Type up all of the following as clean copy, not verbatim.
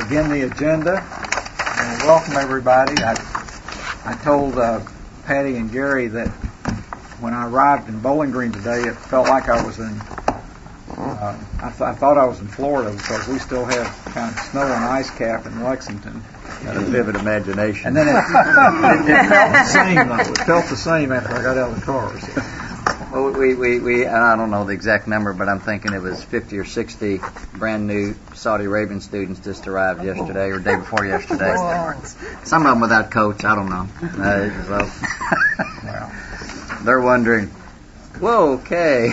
begin the agenda. And welcome everybody. I told Patty and Gary that when I arrived in Bowling Green today, it felt like I was in. I thought I was in Florida because we still have kind of snow and ice cap in Lexington. Got a vivid imagination. And then it felt the same though. It felt the same after I got out of the car. So. Well, we I don't know the exact number, but I'm thinking it was 50 or 60 brand new Saudi Arabian students just arrived yesterday or day before yesterday. Some of them without coats. I don't know. Wow. They're wondering, whoa, okay.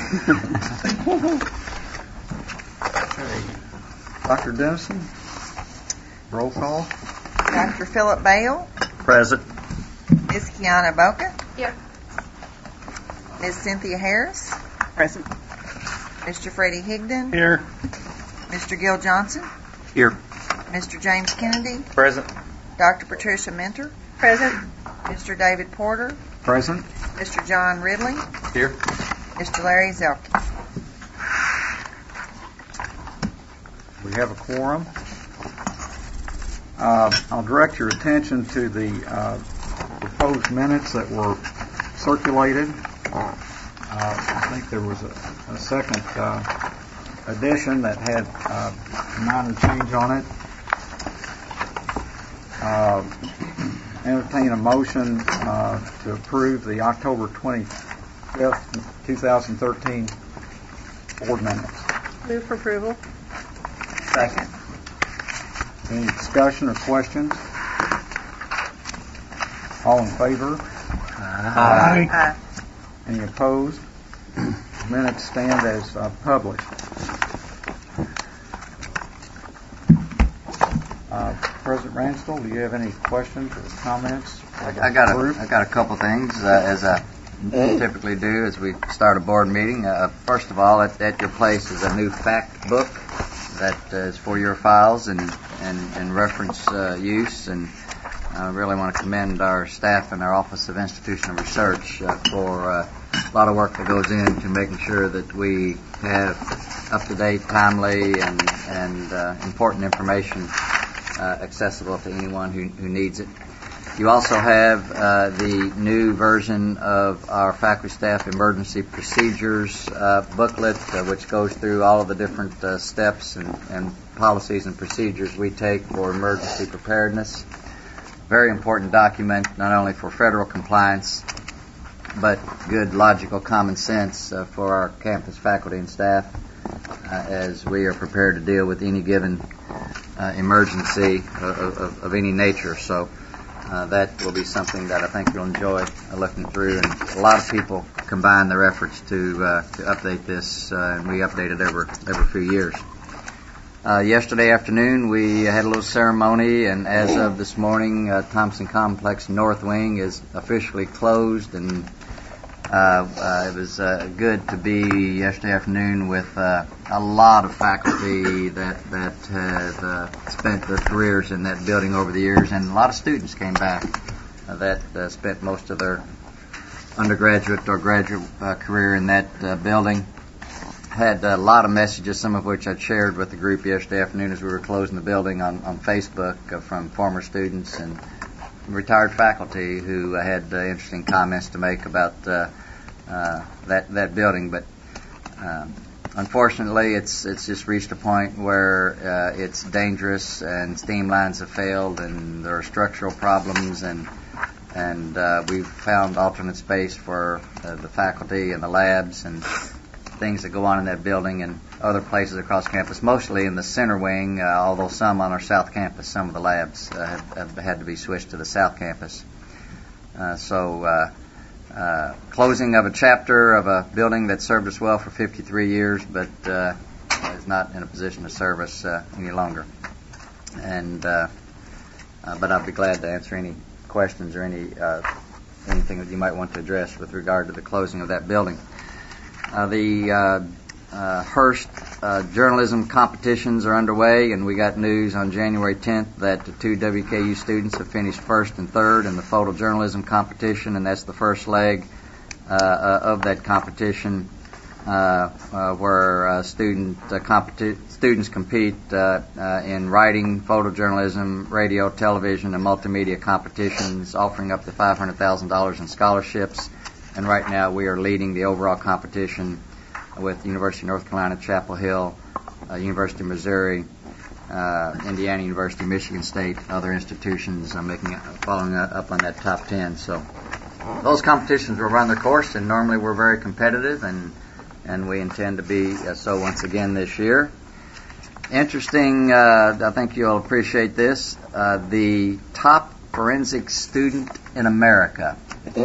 Dr. Dennison, roll call. Dr. Philip Bale. Present. Ms. Kiana Boca. Here. Ms. Cynthia Harris. Present. Mr. Freddie Higdon. Here. Mr. Gil Johnson. Here. Mr. James Kennedy. Present. Dr. Patricia Mentor. Present. Mr. David Porter. Present. Mr. John Ridley. Here. Mr. Larry Zelke. We have a quorum. I'll direct your attention to the proposed minutes that were circulated. I think there was a second edition that had a minor change on it. Entertain a motion to approve the October 25th, 2013 board minutes. Move for approval. Second. Any discussion or questions? All in favor? Aye. Any opposed? Minutes stand as published. President Ransdell, do you have any questions or comments? I got a couple things as I typically do as we start a board meeting. First of all, at your place is a new fact book that is for your files and reference use, and I really want to commend our staff and our Office of Institutional Research for a lot of work that goes into making sure that we have up-to-date, timely, and important information accessible to anyone who needs it. You also have the new version of our faculty staff emergency procedures booklet, which goes through all of the different steps and policies and procedures we take for emergency preparedness. Very important document, not only for federal compliance, but good logical common sense for our campus faculty and staff as we are prepared to deal with any given emergency of any nature. So that will be something that I think you'll enjoy looking through, and a lot of people combine their efforts to update this, and we update it every few years. Yesterday afternoon we had a little ceremony, and as of this morning, Thompson Complex North Wing is officially closed, and it was good to be yesterday afternoon with a lot of faculty that have spent their careers in that building over the years, and a lot of students came back that spent most of their undergraduate or graduate career in that building. Had a lot of messages, some of which I shared with the group yesterday afternoon as we were closing the building on Facebook from former students and retired faculty who had interesting comments to make about that building. But unfortunately, it's just reached a point where it's dangerous, and steam lines have failed, and there are structural problems, and we've found alternate space for the faculty and the labs and things that go on in that building and other places across campus, mostly in the center wing, although some on our south campus, some of the labs have had to be switched to the south campus. Closing of a chapter of a building that served us well for 53 years, but is not in a position to serve us any longer. But I'll be glad to answer any questions or anything that you might want to address with regard to the closing of that building. The Hearst journalism competitions are underway, and we got news on January 10th that the 2 WKU students have finished first and third in the photojournalism competition, and that's the first leg of that competition. where students compete in writing, photojournalism, radio, television, and multimedia competitions, offering up to $500,000 in scholarships. And right now we are leading the overall competition with University of North Carolina, Chapel Hill, University of Missouri, Indiana University, Michigan State, other institutions following up on that top 10. So those competitions will run their course, and normally we're very competitive, and we intend to be so once again this year. Interesting, I think you'll appreciate this, the top forensic student in America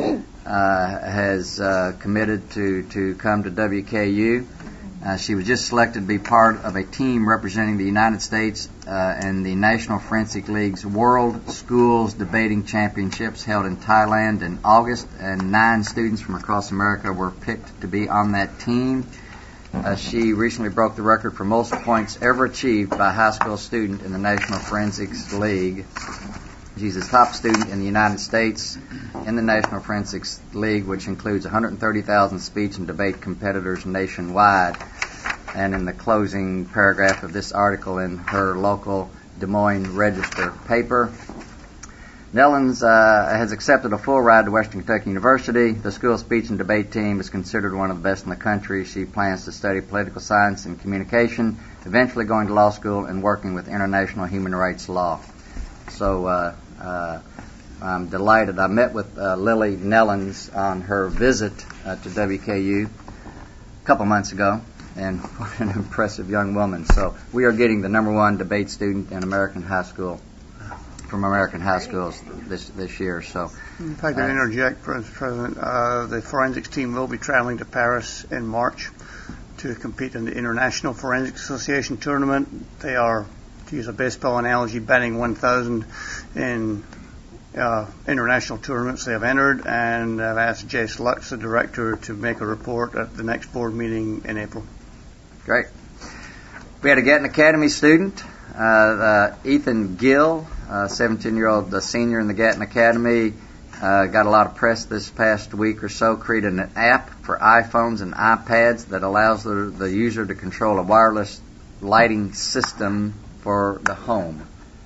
has committed to come to WKU. She was just selected to be part of a team representing the United States in the National Forensic League's World Schools Debating Championships held in Thailand in August, and 9 students from across America were picked to be on that team. She recently broke the record for most points ever achieved by a high school student in the National Forensics League. She's a top student in the United States in the National Forensics League, which includes 130,000 speech and debate competitors nationwide. And in the closing paragraph of this article in her local Des Moines Register paper, Nellens has accepted a full ride to Western Kentucky University. The school speech and debate team is considered one of the best in the country. She plans to study political science and communication, eventually going to law school and working with international human rights law. So I'm delighted. I met with Lily Nellens on her visit to WKU a couple months ago, and what an impressive young woman. So we are getting the #1 debate student in American high school from American high schools this year. So, if I could interject, President, the forensics team will be traveling to Paris in March to compete in the International Forensic Association tournament. They are, to use a baseball analogy, batting 1,000 in international tournaments they have entered, and I've asked Jace Lux, the director, to make a report at the next board meeting in April. Great. We had a Gatton Academy student, Ethan Gill, 17-year-old senior in the Gatton Academy, got a lot of press this past week or so, created an app for iPhones and iPads that allows the user to control a wireless lighting system for the home.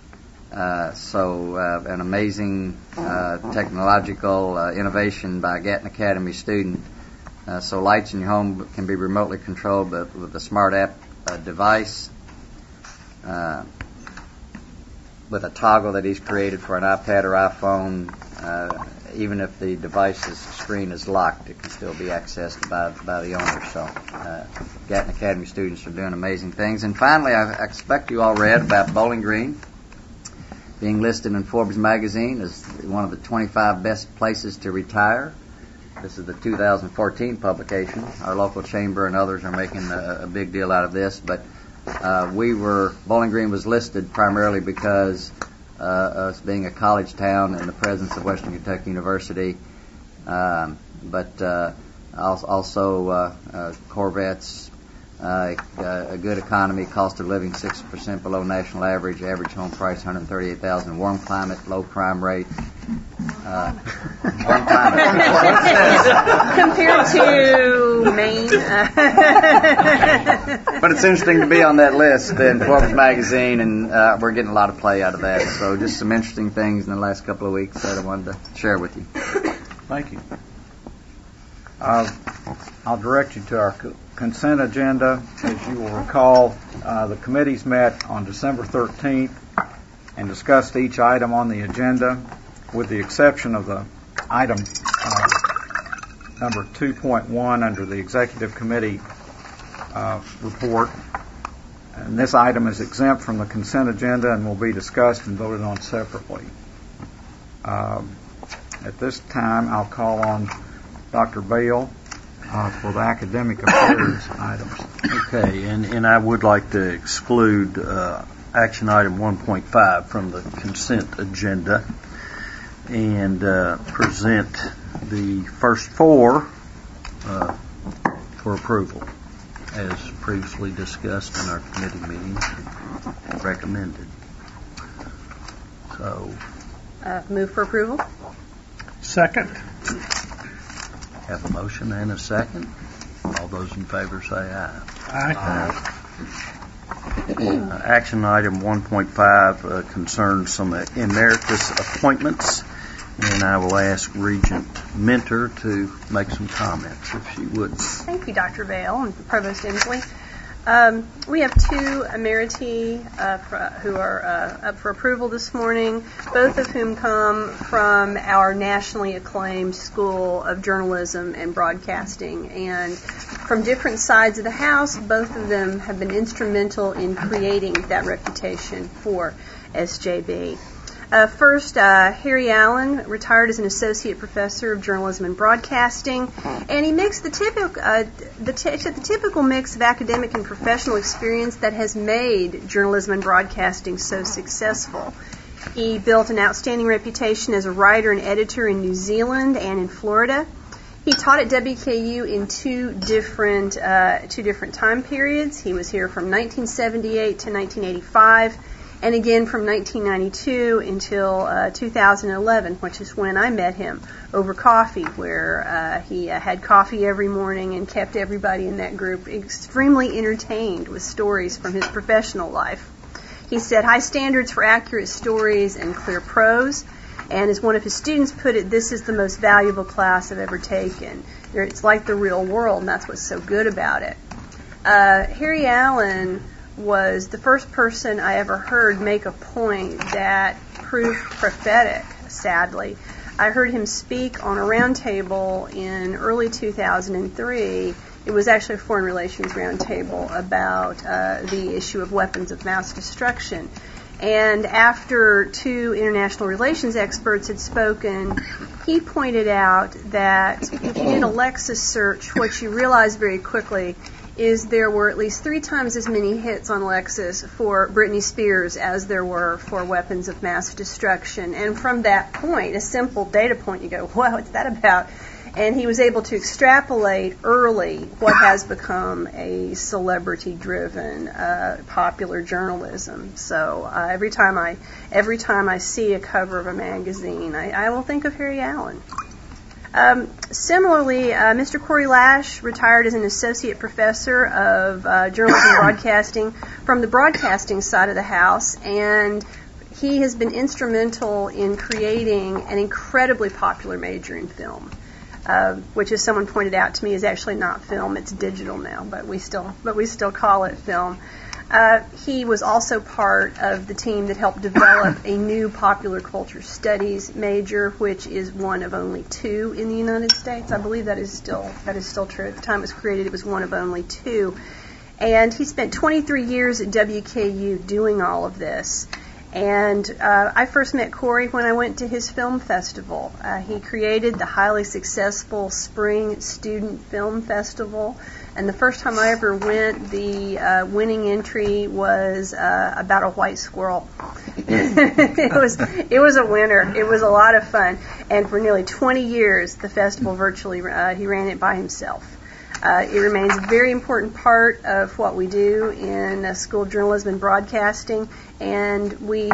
So an amazing technological innovation by a Gatton Academy student. So lights in your home can be remotely controlled with a smart app device with a toggle that he's created for an iPad or iPhone. Even if the device's screen is locked, it can still be accessed by the owner. So Gatton Academy students are doing amazing things. And finally, I expect you all read about Bowling Green being listed in Forbes magazine as one of the 25 best places to retire. This is the 2014 publication. Our local chamber and others are making a big deal out of this, but Bowling Green was listed primarily because us being a college town in the presence of Western Kentucky University, but also Corvettes, a good economy, cost of living 6% below national average home price $138,000, warm climate, low crime rate. Warm climate. Compared to Maine. But it's interesting to be on that list in Forbes magazine, and we're getting a lot of play out of that. So just some interesting things in the last couple of weeks that I wanted to share with you. Thank you. I'll direct you to our consent agenda. As you will recall, the committees met on December 13th and discussed each item on the agenda, with the exception of the item number 2.1 under the Executive Committee report. And this item is exempt from the consent agenda and will be discussed and voted on separately. At this time, I'll call on Dr. Bale for the academic affairs items. Okay, and I would like to exclude action item 1.5 from the consent agenda and present the first 4 for approval, as previously discussed in our committee meetings and recommended. So, Move for approval. Second. have a motion and a second. All All those in favor say aye. Aye. Action item 1.5 concerns some emeritus appointments, and I will ask Regent Minter to make some comments, if she would. Thank you, Dr. Vale and Provost Inslee. We have two emeriti who are up for approval this morning, both of whom come from our nationally acclaimed School of Journalism and Broadcasting. And from different sides of the house, both of them have been instrumental in creating that reputation for SJB. First, Harry Allen retired as an associate professor of journalism and broadcasting, and he mixed the typical mix of academic and professional experience that has made journalism and broadcasting so successful. He built an outstanding reputation as a writer and editor in New Zealand and in Florida. He taught at WKU in two different time periods. He was here from 1978 to 1985. And again from 1992 until 2011, which is when I met him over coffee, where he had coffee every morning and kept everybody in that group extremely entertained with stories from his professional life. He set high standards for accurate stories and clear prose, and as one of his students put it, this is the most valuable class I've ever taken. It's like the real world, and that's what's so good about it. Harry Allen was the first person I ever heard make a point that proved prophetic, sadly. I heard him speak on a roundtable in early 2003. It was actually a foreign relations roundtable about the issue of weapons of mass destruction. And after two international relations experts had spoken, he pointed out that if you did a Lexis search, what you realized very quickly is there were at least 3 times as many hits on Lexis for Britney Spears as there were for weapons of mass destruction. And from that point, a simple data point, you go, wow, what's that about? And he was able to extrapolate early what has become a celebrity-driven popular journalism. So every time I see a cover of a magazine, I will think of Harry Allen. Similarly, Mr. Corey Lash retired as an associate professor of journalism and broadcasting from the broadcasting side of the house, and he has been instrumental in creating an incredibly popular major in film, which, as someone pointed out to me, is actually not film; it's digital now, but we still call it film. He was also part of the team that helped develop a new popular culture studies major, which is one of only 2 in the United States. I believe that is still true. At the time it was created, it was one of only 2. And he spent 23 years at WKU doing all of this. And I first met Corey when I went to his film festival. He created the highly successful Spring Student Film Festival. And the first time I ever went, the winning entry was about a white squirrel. It was a winner. It was a lot of fun. And for nearly 20 years, the festival virtually, he ran it by himself. It remains a very important part of what we do in School of Journalism and Broadcasting, and the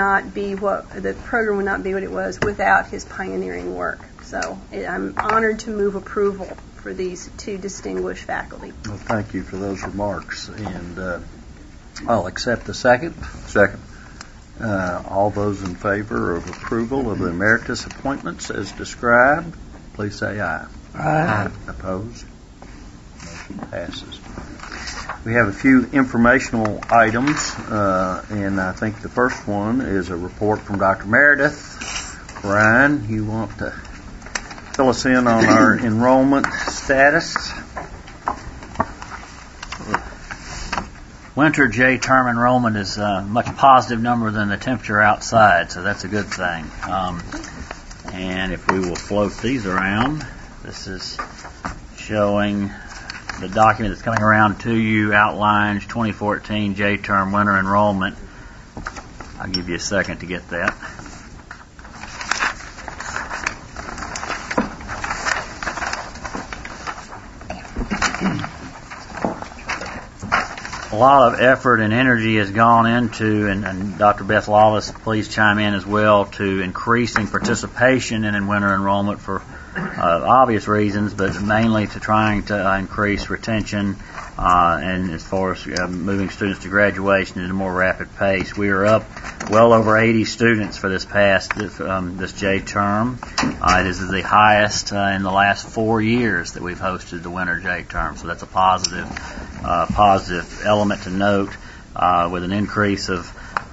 program would not be what it was without his pioneering work. So I'm honored to move approval for these 2 distinguished faculty. Well, thank you for those remarks, and I'll accept the second. Second. All those in favor of approval of the emeritus appointments as described, please say aye. Aye. Opposed? Motion passes. We have a few informational items, and I think the first one is a report from Dr. Meredith. Brian, you want to fill us in on our enrollment status? Winter J-term enrollment is a much positive number than the temperature outside, so that's a good thing. And if we will float these around, this is showing the document that's coming around to you outlines 2014 J-term winter enrollment. I'll give you a second to get that. A lot of effort and energy has gone into, and Dr. Beth Lawless, please chime in as well, to increasing participation in winter enrollment for obvious reasons, but mainly to trying to increase retention and as far as moving students to graduation at a more rapid pace. We are up well over 80 students for this J term. It is the highest in the last 4 years that we've hosted the winter J term, so that's a positive element to note, with an increase of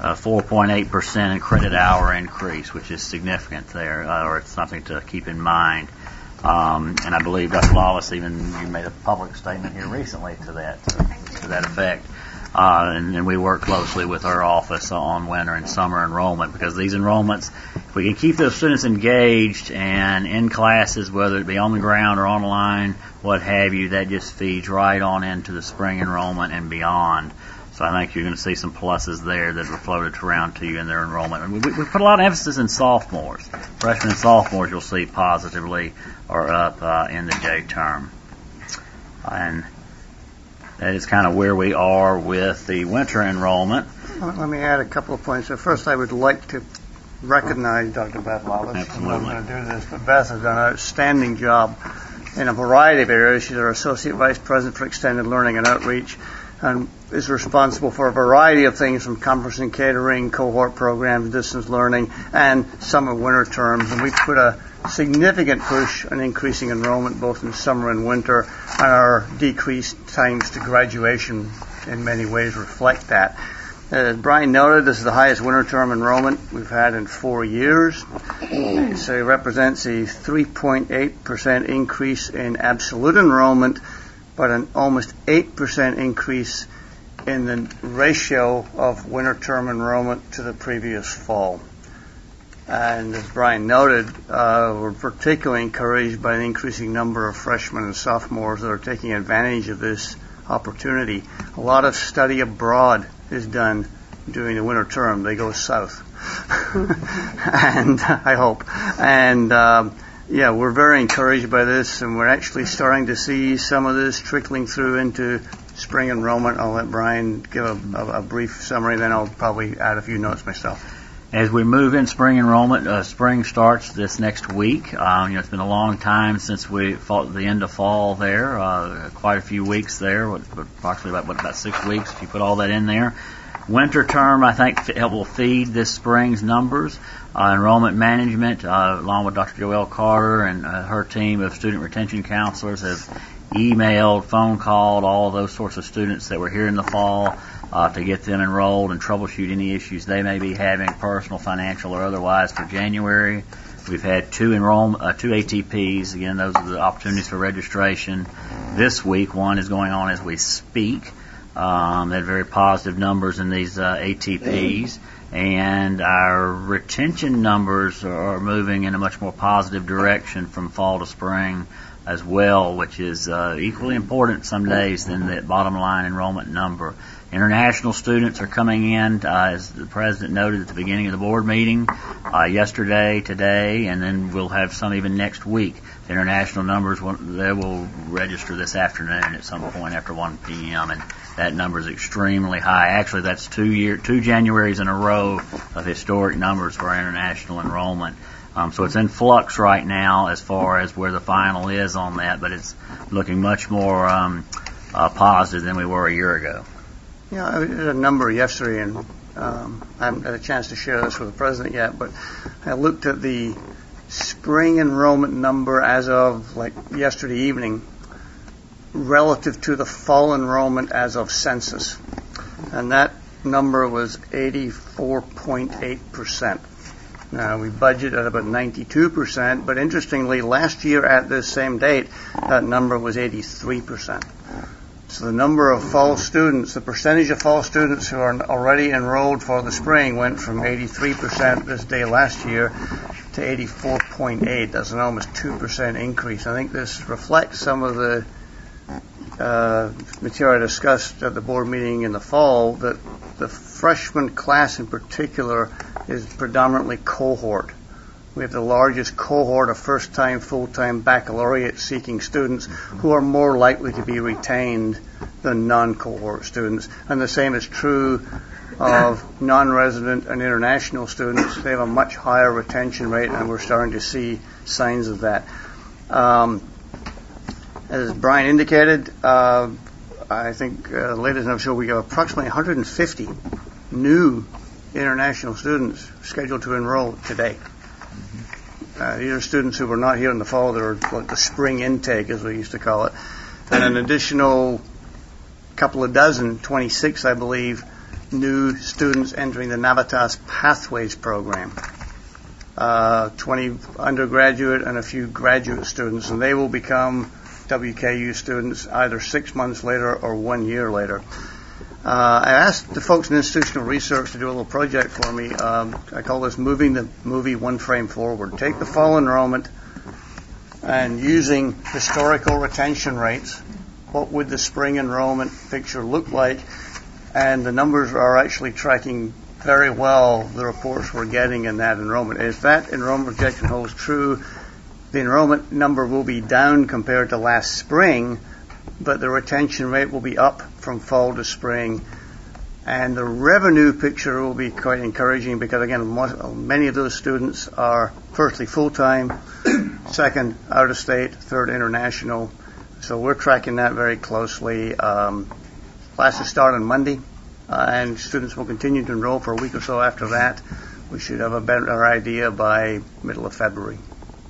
4.8% in credit hour increase, which is significant there, or it's something to keep in mind. And I believe Dr. Lawless, you made a public statement here recently to that effect. And we work closely with our office on winter and summer enrollment, because these enrollments, if we can keep those students engaged and in classes, whether it be on the ground or online, what have you, that just feeds right on into the spring enrollment and beyond. So I think you're going to see some pluses there that were floated around to you in their enrollment. And we put a lot of emphasis in sophomores. Freshmen and sophomores you'll see positively are up in the J term. And that is kind of where we are with the winter enrollment. Let me add a couple of points. So first, I would like to recognize Dr. Beth Lawless. Absolutely. I'm going to do this, but Beth has done an outstanding job in a variety of areas. She's our Associate Vice President for Extended Learning and Outreach, and is responsible for a variety of things from conference and catering, cohort programs, distance learning, and summer winter terms. And we put a significant push on increasing enrollment both in summer and winter, and our decreased times to graduation in many ways reflect that. As Brian noted, this is the highest winter term enrollment we've had in 4 years. So it represents a 3.8% increase in absolute enrollment, but an almost 8% increase in the ratio of winter term enrollment to the previous fall. And as Brian noted, we're particularly encouraged by the increasing number of freshmen and sophomores that are taking advantage of this opportunity. A lot of study abroad is done during the winter term. They go south, and I hope. And yeah, we're very encouraged by this, and we're actually starting to see some of this trickling through into spring enrollment. I'll let Brian give a brief summary, then I'll probably add a few notes myself. As we move in spring enrollment, spring starts this next week. It's been a long time since we fought the end of fall there, quite a few weeks there, approximately about 6 weeks if you put all that in there. Winter term, I think, will feed this spring's numbers. Enrollment management, along with Dr. Joelle Carter and her team of student retention counselors, have emailed, phone called all of those sorts of students that were here in the fall to get them enrolled and troubleshoot any issues they may be having, personal, financial, or otherwise, for January. We've had two ATPs. Again, those are the opportunities for registration. This week, one is going on as we speak. They had very positive numbers in these ATPs. And our retention numbers are moving in a much more positive direction from fall to spring as well, which is equally important some days than the bottom line enrollment number. International students are coming in, as the President noted at the beginning of the board meeting, yesterday, today, and then we'll have some even next week. The international numbers, they will register this afternoon at some point after 1 p.m., and that number is extremely high. Actually, that's two Januaries in a row of historic numbers for our international enrollment. So it's in flux right now as far as where the final is on that, but it's looking much more positive than we were a year ago. Yeah, I did a number yesterday, and I haven't had a chance to share this with the President yet, but I looked at the spring enrollment number as of yesterday evening relative to the fall enrollment as of census. And that number was 84.8%. Now, we budgeted about 92%, but interestingly, last year at this same date, that number was 83%. So the number of fall students, the percentage of fall students who are already enrolled for the spring went from 83% this day last year to 84.8. That's an almost 2% increase. I think this reflects some of the material I discussed at the board meeting in the fall, that the freshman class in particular is predominantly cohort. We have the largest cohort of first-time, full-time baccalaureate-seeking students who are more likely to be retained than non-cohort students. And the same is true of non-resident and international students. They have a much higher retention rate, and we're starting to see signs of that. As Brian indicated, I think latest I'm sure we have approximately 150 new international students scheduled to enroll today. These are students who were not here in the fall. They're like the spring intake, as we used to call it. And an additional couple of dozen, 26, I believe, new students entering the Navitas Pathways program. 20 undergraduate and a few graduate students, and they will become WKU students either 6 months later or 1 year later. I asked the folks in institutional research to do a little project for me. I call this Moving the Movie One Frame Forward. Take the fall enrollment and using historical retention rates, what would the spring enrollment picture look like? And the numbers are actually tracking very well the reports we're getting in that enrollment. If that enrollment projection holds true, the enrollment number will be down compared to last spring, but the retention rate will be up from fall to spring. And the revenue picture will be quite encouraging because, again, many of those students are, firstly, full-time, second, out-of-state, third, international. So we're tracking that very closely. Classes start on Monday, and students will continue to enroll for a week or so after that. We should have a better idea by middle of February.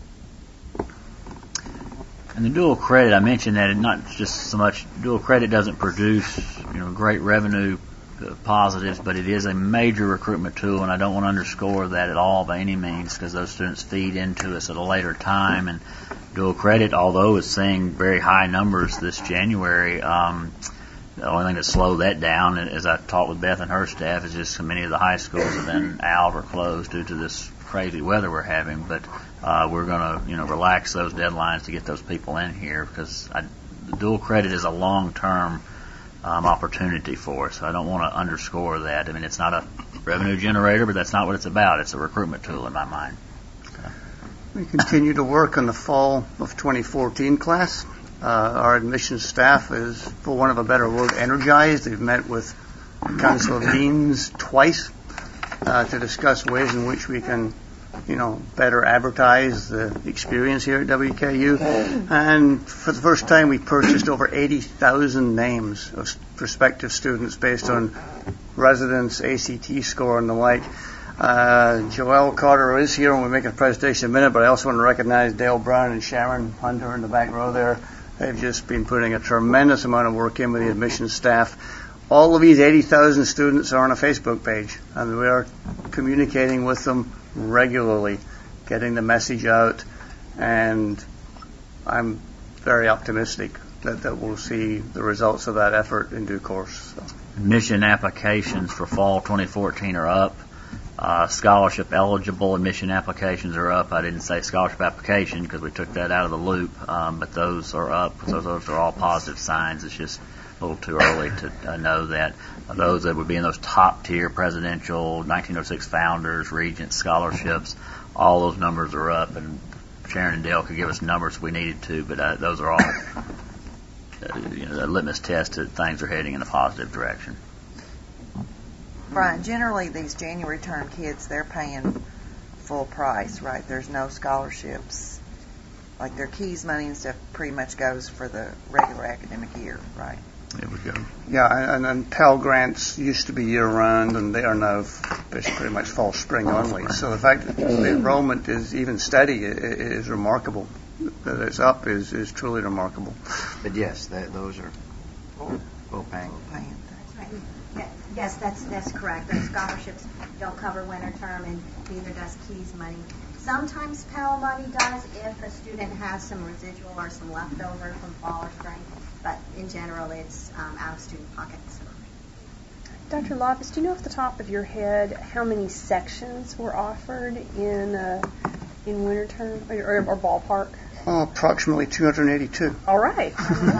And the dual credit, I mentioned that it not just so much dual credit doesn't produce, great revenue positives, but it is a major recruitment tool, and I don't want to underscore that at all by any means, because those students feed into us at a later time. And dual credit, although it's seeing very high numbers this January, the only thing that slowed that down, as I talked with Beth and her staff, is just so many of the high schools have been out or closed due to this crazy weather we're having. But we're going to, relax those deadlines to get those people in here, because the dual credit is a long-term opportunity for us. So I don't want to underscore that. I mean, it's not a revenue generator, but that's not what it's about. It's a recruitment tool in my mind. We continue to work on the fall of 2014 class. Our admissions staff is, for want of a better word, energized. They've met with Council of Deans twice to discuss ways in which we can, better advertise the experience here at WKU. And for the first time, we purchased over 80,000 names of prospective students based on residence, ACT score, and the like. Joelle Carter is here, and we'll make a presentation in a minute, but I also want to recognize Dale Brown and Sharon Hunter in the back row there. They've just been putting a tremendous amount of work in with the admissions staff. All of these 80,000 students are on a Facebook page, and we are communicating with them regularly, getting the message out, and I'm very optimistic that we'll see the results of that effort in due course. So. Admission applications for fall 2014 are up. Scholarship eligible admission applications are up. I didn't say scholarship application because we took that out of the loop, but those are up. So those are all positive signs. It's just a little too early to know that. Those that would be in those top tier presidential 1906 founders, regents, scholarships, all those numbers are up, and Sharon and Dale could give us numbers if we needed to, but those are all a litmus test that things are heading in a positive direction. Brian, generally these January term kids, they're paying full price, right? There's no scholarships. Like their Keys money and stuff pretty much goes for the regular academic year, right? There we go. Yeah, and Pell Grants used to be year-round, and they are now pretty much fall, spring only. So the fact that the enrollment is even steady is remarkable. That it's up is truly remarkable. But yes, those are full paying. Yes, that's correct. Those scholarships don't cover winter term, and neither does Keys money. Sometimes Pell money does if a student has some residual or some leftover from fall or spring, but in general it's out of student pockets. Dr. Loftus, do you know off the top of your head how many sections were offered in winter term or ballpark? Approximately 282. All right.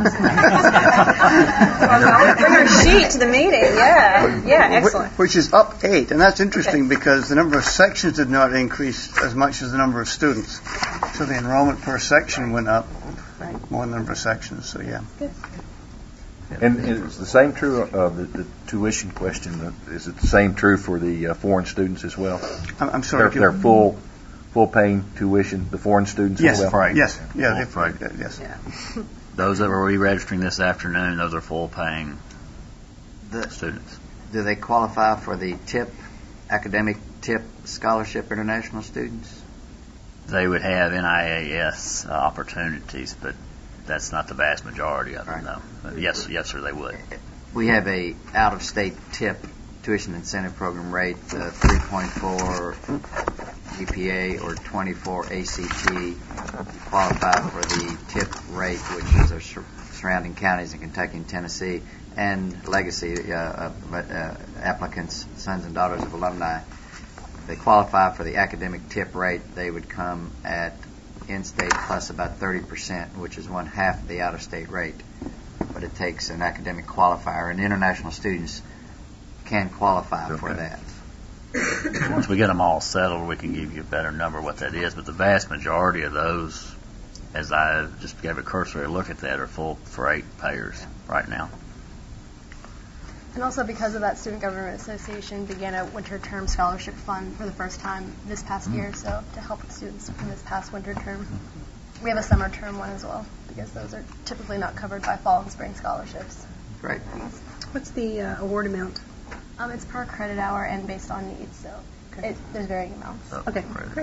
Bring our sheet to the meeting. Yeah, excellent. Which is up 8, and that's interesting because the number of sections did not increase as much as the number of students. So the enrollment per section went up more than the number of sections. So yeah. Good. And is the same true of the tuition question? Is it the same true for the foreign students as well? I'm sorry. They're full full paying tuition, the foreign students Yes, as well? Right. yes, yeah, Full freight. yes. Yeah. Those that were re-registering this afternoon, those are full-paying The- students. Do they qualify for the TIP, academic TIP scholarship international students? They would have NIAS opportunities, but that's not the vast majority of them, Right. though. But yes, sir, they would. We have a out-of-state TIP tuition incentive program rate, 3.4 GPA or 24 ACT. Qualify for the TIP rate, which is our surrounding counties in Kentucky and Tennessee, and legacy applicants, sons and daughters of alumni. They qualify for the academic TIP rate. They would come at in-state plus about 30%, which is one half of the out-of-state rate. But it takes an academic qualifier, and international students can qualify for that. Once we get them all settled, we can give you a better number of what that is. But the vast majority of those, as I just gave a cursory look at that, are full freight payers right now. And also because of that, Student Government Association began a winter term scholarship fund for the first time this past year, so to help students in this past winter term. We have a summer term one as well, because those are typically not covered by fall and spring scholarships. Great. What's the award amount? It's per credit hour and based on needs, so there's varying amounts. Okay, great.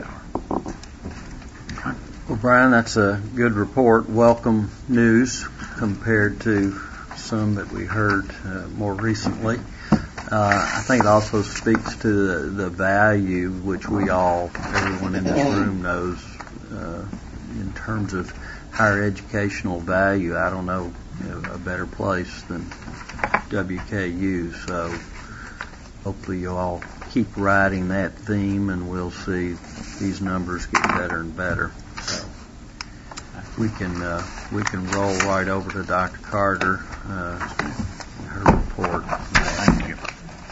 Well, Brian, that's a good report. Welcome news compared to some that we heard more recently. I think it also speaks to the value which we all, everyone in this room knows, in terms of higher educational value. I don't know a better place than WKU, so hopefully you'll all keep riding that theme and we'll see these numbers get better and better. So we can roll right over to Dr. Carter, her report. Thank you.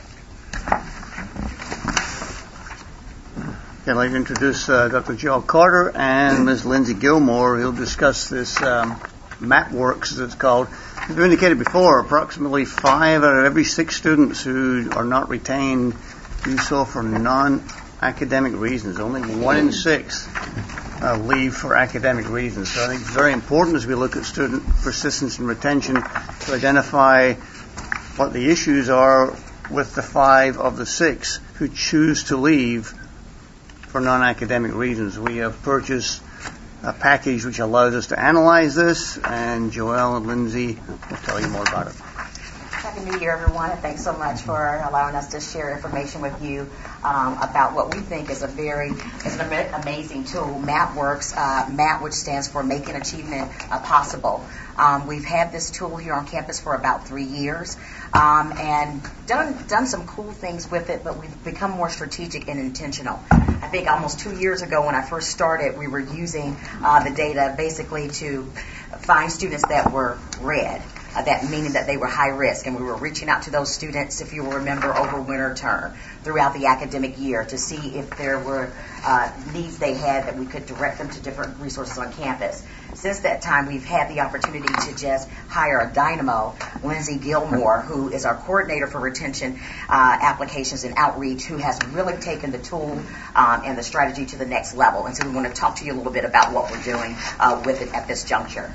I'd like to introduce Dr. Joel Carter and Ms. Lindsay Gilmore, who'll discuss this MapWorks, as it's called. As we indicated before, approximately 5 out of every 6 students who are not retained do so for non-academic reasons. Only 1 in 6 leave for academic reasons. So I think it's very important as we look at student persistence and retention to identify what the issues are with the 5 of the 6 who choose to leave for non-academic reasons. We have purchased a package which allows us to analyze this, and Joelle and Lindsay will tell you more about it. Happy New Year, everyone, and thanks so much for allowing us to share information with you about what we think is an amazing tool, MapWorks, MAP, which stands for Making Achievement Possible. We've had this tool here on campus for about 3 years and done some cool things with it, but we've become more strategic and intentional. I think almost 2 years ago when I first started, we were using the data basically to find students that were red. That meaning that they were high risk, and we were reaching out to those students, if you will remember, over winter term throughout the academic year to see if there were needs they had that we could direct them to different resources on campus. Since that time, we've had the opportunity to just hire a dynamo, Lindsay Gilmore, who is our coordinator for retention applications and outreach, who has really taken the tool and the strategy to the next level. And so we want to talk to you a little bit about what we're doing with it at this juncture.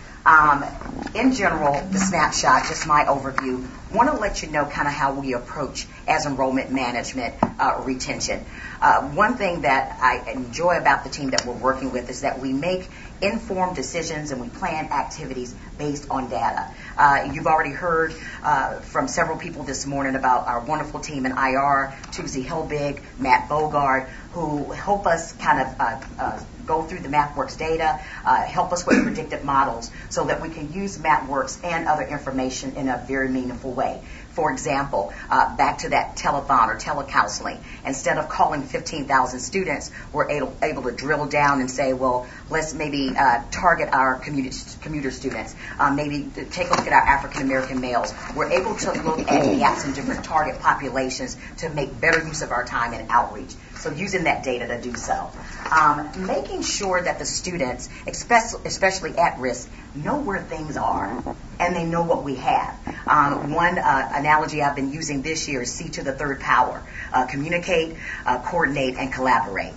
In general, the snapshot, just my overview, want to let you know kind of how we approach as enrollment management retention. One thing that I enjoy about the team that we're working with is that we make informed decisions and we plan activities based on data. You've already heard from several people this morning about our wonderful team in IR, Tuesday Hillbig, Matt Bogard, who help us kind of go through the MapWorks data, help us with predictive models so that we can use MapWorks and other information in a very meaningful way. For example, back to that telethon or telecounseling, instead of calling 15,000 students, we're able to drill down and say, well, let's maybe target our commuter students, maybe take a look at our African American males. We're able to look at gaps in different target populations to make better use of our time in outreach. So using that data to do so. Making sure that the students, especially at risk, know where things are and they know what we have. One analogy I've been using this year is C to the third power. Communicate, coordinate, and collaborate.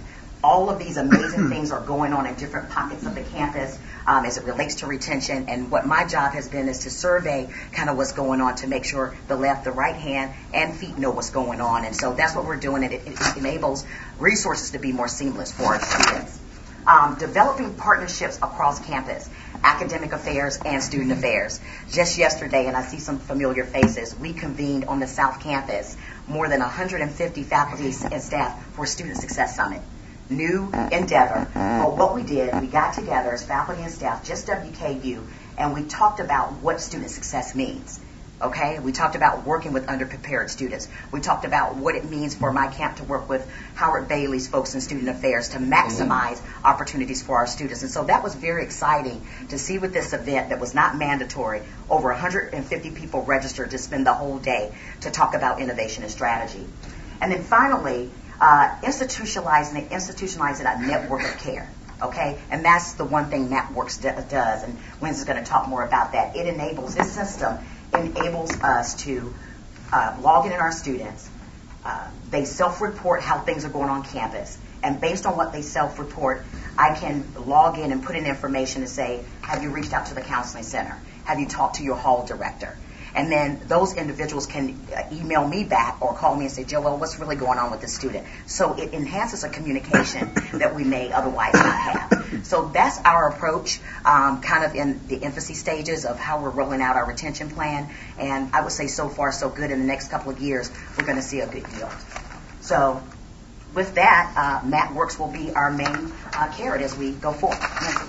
All of these amazing things are going on in different pockets of the campus as it relates to retention. And what my job has been is to survey kind of what's going on to make sure the left, the right hand, and feet know what's going on. And so that's what we're doing. It enables resources to be more seamless for our students. Developing partnerships across campus, academic affairs and student affairs. Just yesterday, and I see some familiar faces, we convened on the South Campus more than 150 faculty and staff for a Student Success Summit. New endeavor. But what we did, we got together as faculty and staff, just WKU, and we talked about what student success means. Okay? We talked about working with underprepared students. We talked about what it means for my camp to work with Howard Bailey's folks in student affairs to maximize opportunities for our students. And so that was very exciting to see with this event that was not mandatory. Over 150 people registered to spend the whole day to talk about innovation and strategy. And then finally, institutionalizing a network of care. Okay, and that's the one thing MapWorks does, and Lindsay's is going to talk more about that. It enables, this system enables us to log in our students. They self-report how things are going on campus, and based on what they self-report, I can log in and put in information to say, have you reached out to the counseling center? Have you talked to your hall director? And then those individuals can email me back or call me and say, Joelle, what's really going on with this student? So it enhances a communication that we may otherwise not have. So that's our approach, kind of in the infancy stages of how we're rolling out our retention plan. And I would say so far so good. In the next couple of years, we're going to see a good yield. So with that, MapWorks will be our main carrot as we go forward. Nancy.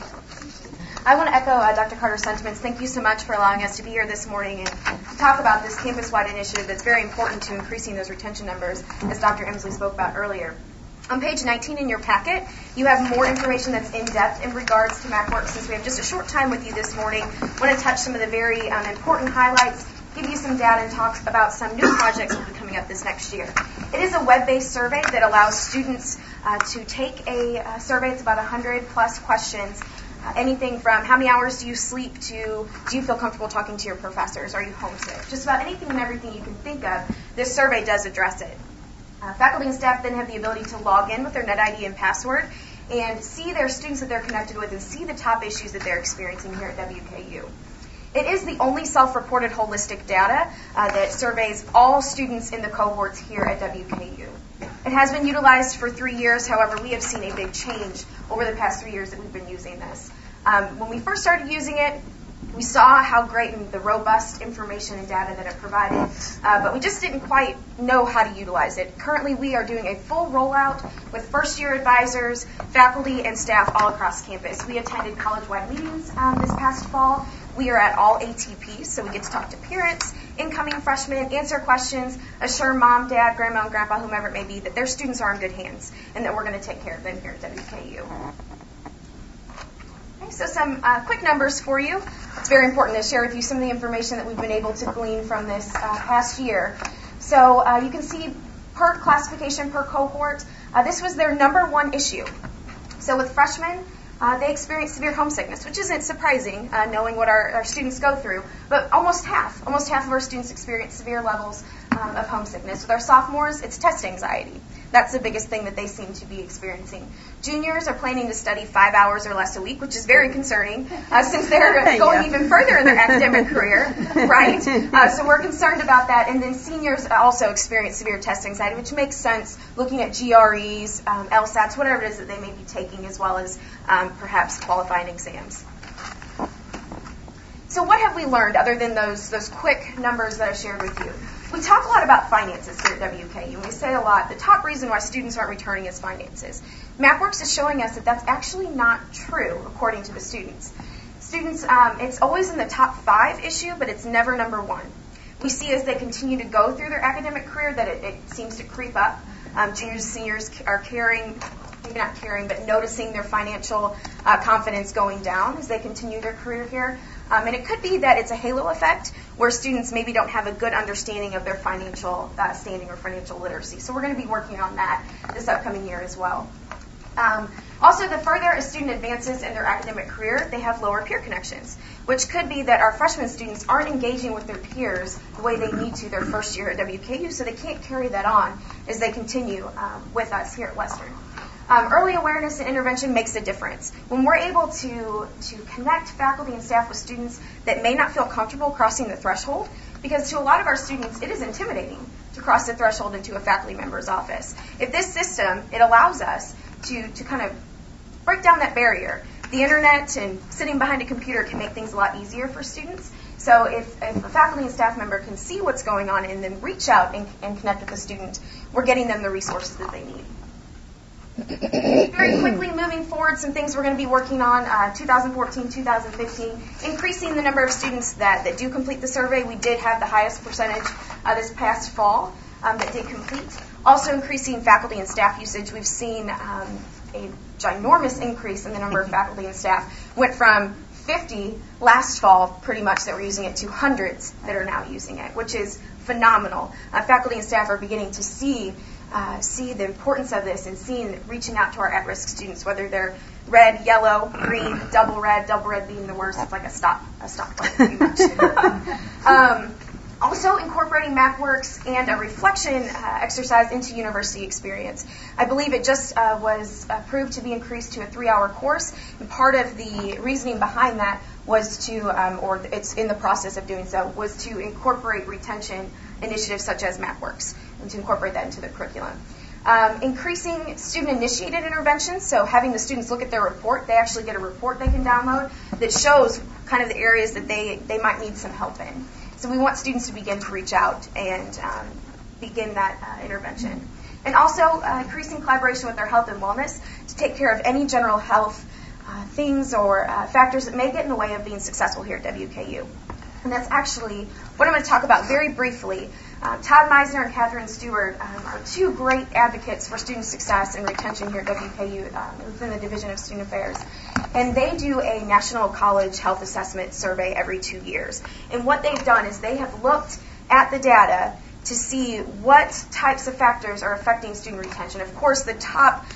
I want to echo Dr. Carter's sentiments. Thank you so much for allowing us to be here this morning and to talk about this campus-wide initiative that's very important to increasing those retention numbers, as Dr. Emsley spoke about earlier. On page 19 in your packet, you have more information that's in-depth in regards to MapWorks. Since we have just a short time with you this morning, I want to touch some of the very important highlights, give you some data, and talk about some new projects that will be coming up this next year. It is a web-based survey that allows students to take a survey. It's about 100-plus questions. Anything from how many hours do you sleep to do you feel comfortable talking to your professors? Are you homesick? Just about anything and everything you can think of, this survey does address it. Faculty and staff then have the ability to log in with their NetID and password and see their students that they're connected with and see the top issues that they're experiencing here at WKU. It is the only self-reported holistic data that surveys all students in the cohorts here at WKU. It has been utilized for 3 years. However, we have seen a big change over the past 3 years that we've been using this. When we first started using it, we saw how great and the robust information and data that it provided, but we just didn't quite know how to utilize it. Currently, we are doing a full rollout with first-year advisors, faculty, and staff all across campus. We attended college-wide meetings this past fall. We are at all ATPs, so we get to talk to parents, incoming freshmen, answer questions, assure mom, dad, grandma, and grandpa, whomever it may be, that their students are in good hands and that we're going to take care of them here at WKU. Okay, so some quick numbers for you. It's very important to share with you some of the information that we've been able to glean from this past year. So you can see per classification, per cohort, this was their number one issue. So with freshmen, they experience severe homesickness, which isn't surprising, knowing what our students go through. But almost half of our students experience severe levels of homesickness. With our sophomores, it's test anxiety. That's the biggest thing that they seem to be experiencing. Juniors are planning to study 5 hours or less a week, which is very concerning since they're going even further in their academic career, right? So we're concerned about that. And then seniors also experience severe test anxiety, which makes sense looking at GREs, LSATs, whatever it is that they may be taking, as well as perhaps qualifying exams. So what have we learned other than those quick numbers that I shared with you? We talk a lot about finances here at WKU, and we say a lot, the top reason why students aren't returning is finances. MapWorks is showing us that that's actually not true, according to the students. Students, it's always in the top 5 issue, but it's never number 1. We see as they continue to go through their academic career that it seems to creep up. Juniors and seniors are maybe not caring, but noticing their financial confidence going down as they continue their career here. And it could be that it's a halo effect where students maybe don't have a good understanding of their financial standing or financial literacy. So we're going to be working on that this upcoming year as well. Also, the further a student advances in their academic career, they have lower peer connections, which could be that our freshman students aren't engaging with their peers the way they need to their first year at WKU, so they can't carry that on as they continue with us here at Western. Early awareness and intervention makes a difference. When we're able to connect faculty and staff with students that may not feel comfortable crossing the threshold, because to a lot of our students, it is intimidating to cross the threshold into a faculty member's office. If this system, it allows us to kind of break down that barrier. The internet and sitting behind a computer can make things a lot easier for students. So if a faculty and staff member can see what's going on and then reach out and connect with the student, we're getting them the resources that they need. Very quickly moving forward, some things we're going to be working on 2014, 2015, increasing the number of students that do complete the survey. We did have the highest percentage this past fall that did complete. Also increasing faculty and staff usage. We've seen a ginormous increase in the number of faculty and staff. Went from 50 last fall, pretty much, that were using it, to hundreds that are now using it, which is phenomenal. Faculty and staff are beginning to see the importance of this and reaching out to our at-risk students, whether they're red, yellow, green, double red being the worst. It's like a stoplight pretty much. Also incorporating MapWorks and a reflection exercise into university experience. I believe it just was approved to be increased to a 3-hour course, and part of the reasoning behind that was to, or it's in the process of doing so, was to incorporate retention initiatives such as MapWorks and to incorporate that into the curriculum. Increasing student-initiated interventions, so having the students look at their report. They actually get a report they can download that shows kind of the areas that they might need some help in. So we want students to begin to reach out and begin that intervention. And also increasing collaboration with their health and wellness to take care of any general health things or factors that may get in the way of being successful here at WKU. And that's actually what I'm going to talk about very briefly. Todd Meisner and Catherine Stewart are two great advocates for student success and retention here at WKU within the Division of Student Affairs. And they do a National College Health Assessment survey every 2 years. And what they've done is they have looked at the data to see what types of factors are affecting student retention. Of course, the top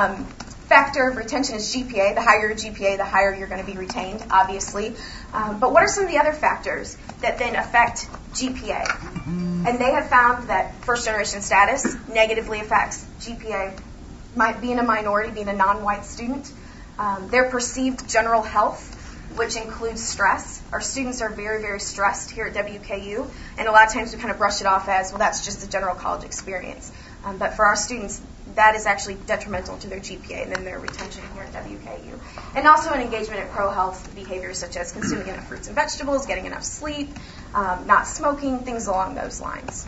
factor of retention is GPA. The higher your GPA, the higher you're going to be retained, obviously. But what are some of the other factors that then affect GPA? And they have found that first-generation status negatively affects GPA. Being a minority, being a non-white student, their perceived general health, which includes stress. Our students are very, very stressed here at WKU, and a lot of times we kind of brush it off as, well, that's just the general college experience. But for our students, that is actually detrimental to their GPA and then their retention here at WKU. And also an engagement in pro-health behaviors such as consuming enough fruits and vegetables, getting enough sleep, not smoking, things along those lines.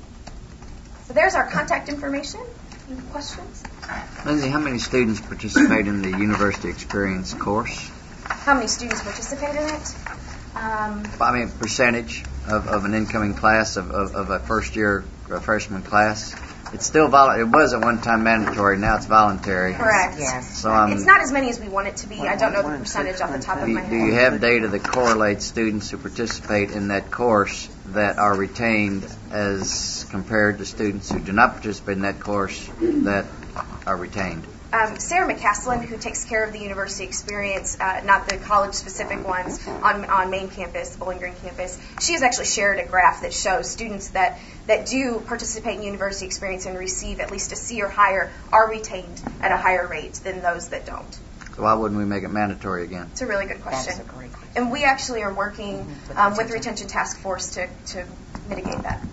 So there's our contact information. Any questions? Lindsay, how many students participate in the University Experience course? How many students participate in it? I mean, percentage of an incoming class of a first-year freshman class. It's still it was at one time mandatory. Now it's voluntary. Correct. Yes. So it's not as many as we want it to be. I don't know the percentage off the top of my head. Do you have data that correlates students who participate in that course that are retained as compared to students who do not participate in that course that are retained? Sarah McCaslin, who takes care of the university experience, not the college-specific ones, on main campus, Bowling Green campus, she has actually shared a graph that shows students that do participate in university experience and receive at least a C or higher are retained at a higher rate than those that don't. So why wouldn't we make it mandatory again? It's a really good question. That's a great question. And we actually are working with the Retention Task Force to mitigate that,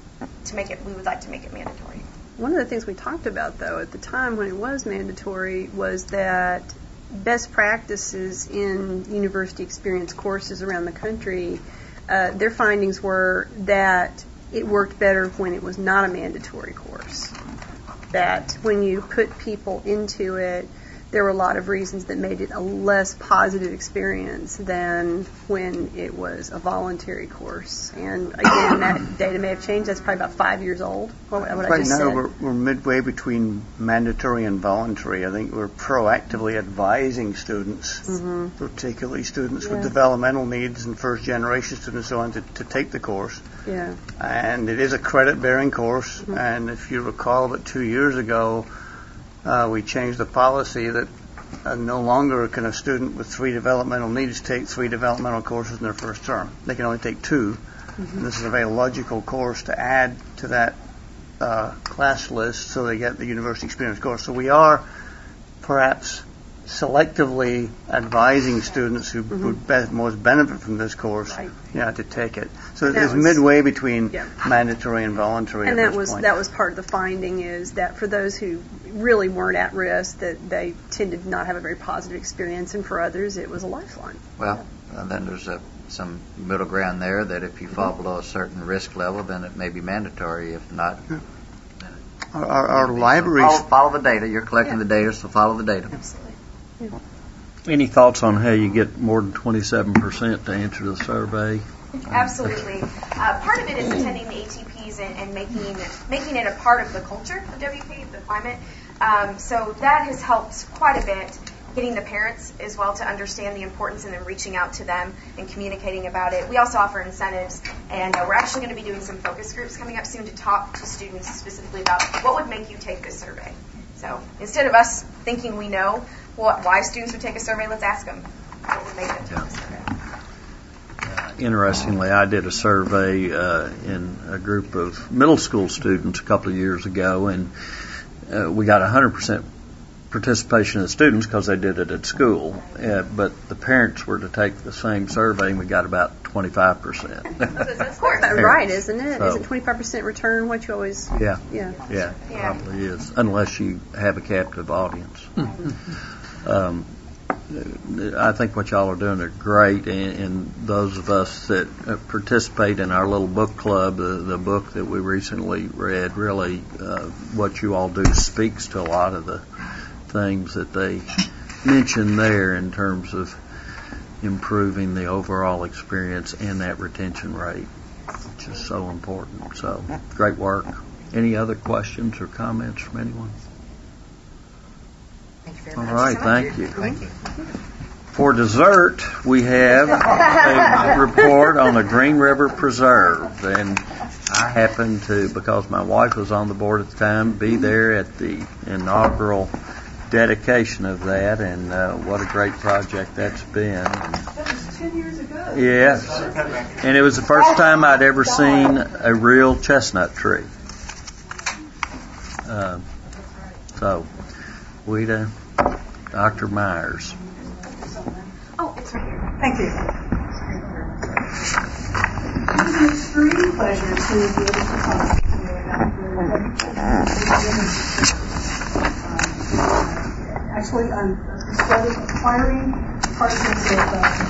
we would like to make it mandatory. One of the things we talked about, though, at the time when it was mandatory was that best practices in university experience courses around the country, their findings were that it worked better when it was not a mandatory course. That when you put people into it, there were a lot of reasons that made it a less positive experience than when it was a voluntary course. And again, that data may have changed. That's probably about 5 years old. What I just said. Right now, we're midway between mandatory and voluntary. I think we're proactively advising students, particularly students with developmental needs and first-generation students, so on, to take the course. Yeah. And it is a credit-bearing course. And if you recall, about 2 years ago, we changed the policy that no longer can a student with 3 developmental needs take 3 developmental courses in their first term. They can only take 2. And this is a very logical course to add to that class list so they get the university experience course. So we are perhaps selectively advising students who would most benefit from this course, to take it. So it's midway between mandatory and voluntary. And at this point. that was part of the finding, is that for those who really weren't at risk, that they tended to not have a very positive experience, and for others it was a lifeline. Well, then there's some middle ground there, that if you fall below a certain risk level, then it may be mandatory. If not, our libraries follow the data. You're collecting the data, so follow the data. Absolutely. Yeah. Any thoughts on how you get more than 27% to answer the survey? Absolutely. Part of it is attending the ATPs and making it a part of the culture of WP, the climate. So that has helped quite a bit, getting the parents as well to understand the importance and then reaching out to them and communicating about it. We also offer incentives, and we're actually going to be doing some focus groups coming up soon to talk to students specifically about what would make you take this survey. So instead of us thinking we know why students would take a survey, let's ask them what would make them take a survey. Interestingly, I did a survey in a group of middle school students a couple of years ago, and we got 100% participation of the students because they did it at school. But the parents were to take the same survey, and we got about 25%. That's right, isn't it? Isn't 25% return what you always... Yeah, probably is, unless you have a captive audience. I think what y'all are doing are great, and those of us that participate in our little book club, the book that we recently read, really what you all do speaks to a lot of the things that they mention there in terms of improving the overall experience and that retention rate, which is so important. So, great work. Any other questions or comments from anyone? Thank you very All much. right, thank you. For dessert, we have a report on the Green River Preserve, and I happened to, because my wife was on the board at the time, be there at the inaugural dedication of that, and what a great project that's been. That was 10 years ago. Yes, and it was the first time I'd ever seen a real chestnut tree. So, we to Dr. Myers. Oh, it's right here. Thank you. It was an extreme pleasure to be able to talk to you about actually, I'm started acquiring parcels of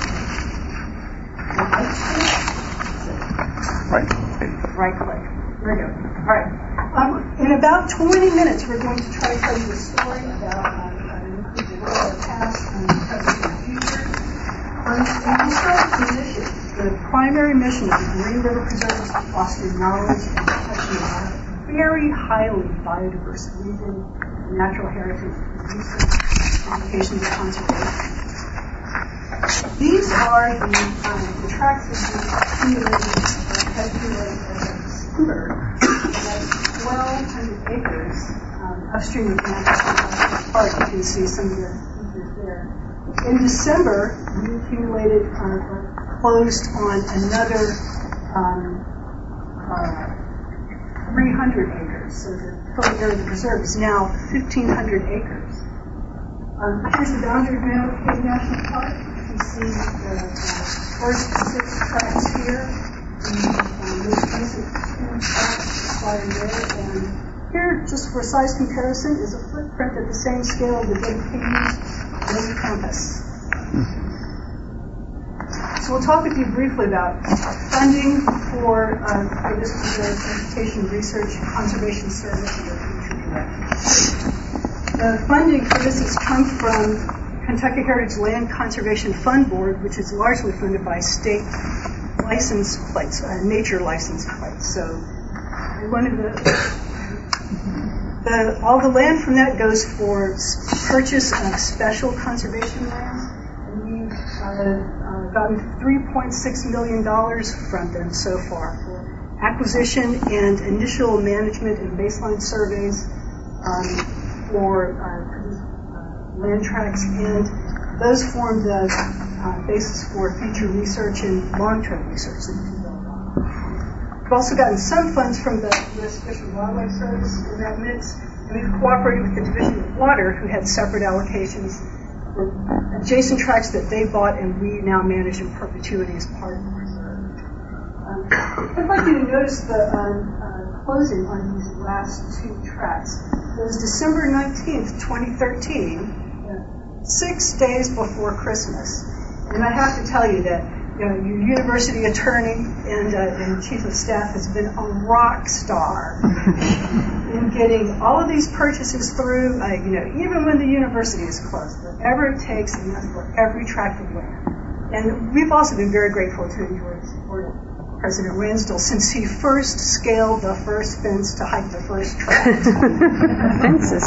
right click. Very good. All right. In about 20 minutes, we're going to try to tell you a story about the past and present and future. And we'll start with the mission. The primary mission of the Green River Preserve is to foster knowledge and protection of a very highly biodiverse region, natural heritage, research, education, and conservation. These are the tracts of the accumulated that's 1,200 acres upstream of the National Park. You can see some of the features there. In December, we accumulated closed on another 300 acres. So the total area of the preserve is now 1,500 acres. Here's the boundary of Mammoth Cave National Park. You can see the first 6 tracts here. The most recent 2 tracts acquired there. And here, just for size comparison, is a footprint at the same scale that WKU's Lake Campus. So we'll talk with you briefly about funding for this preserve education, research, conservation service, and the future direction. The funding for this has come from Kentucky Heritage Land Conservation Fund Board, which is largely funded by state license plates, nature license plates. So one of all the land from that goes for purchase of special conservation lands, and we've gotten $3.6 million from them so far for acquisition and initial management and baseline surveys for land tracts, and those form the basis for future research and long-term research that we can build on. We've also gotten some funds from the U.S. Fish and Wildlife Service in that mix, We've cooperated with the Division of Water, who had separate allocations for adjacent tracts that they bought, and we now manage in perpetuity as part of the reserve. I'd like you to notice the closing on these last two tracts. It was December 19th, 2013, 6 days before Christmas. And I have to tell you that your university attorney and chief of staff has been a rock star in getting all of these purchases through, even when the university is closed, whatever it takes, and that's for every tract of land. And we've also been very grateful to enjoy the support of President Ransdell since he first scaled the first fence to hike the first tract. Fences.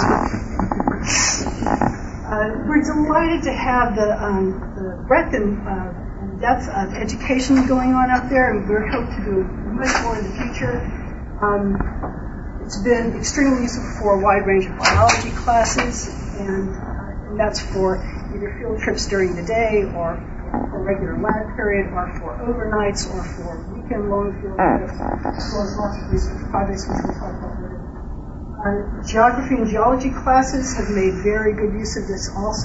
We're delighted to have the breadth and depth of education going on out there, and we hope to do much more in the future. It's been extremely useful for a wide range of biology classes, and that's for either field trips during the day, or for regular lab period, or for overnights, or for weekend-long field trips, as well as lots of research projects, which we'll talk about later. Geography and geology classes have made very good use of this also,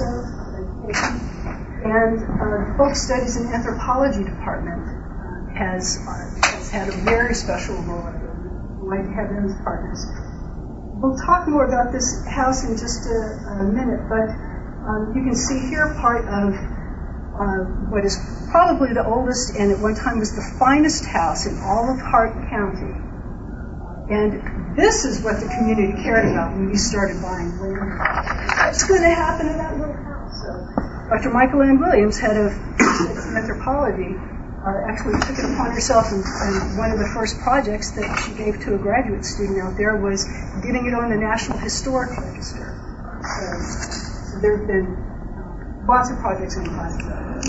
and the folk studies and anthropology department has had a very special role. We'd like to have them as partners. We'll talk more about this house in just a minute, but you can see here part of what is probably the oldest and at one time was the finest house in all of Hart County. And this is what the community cared about when we started buying land. What's going to happen in that little house? So Dr. Michael Ann Williams, head of anthropology, actually took it upon herself, and one of the first projects that she gave to a graduate student out there was getting it on the National Historic Register. So there have been lots of projects in the class about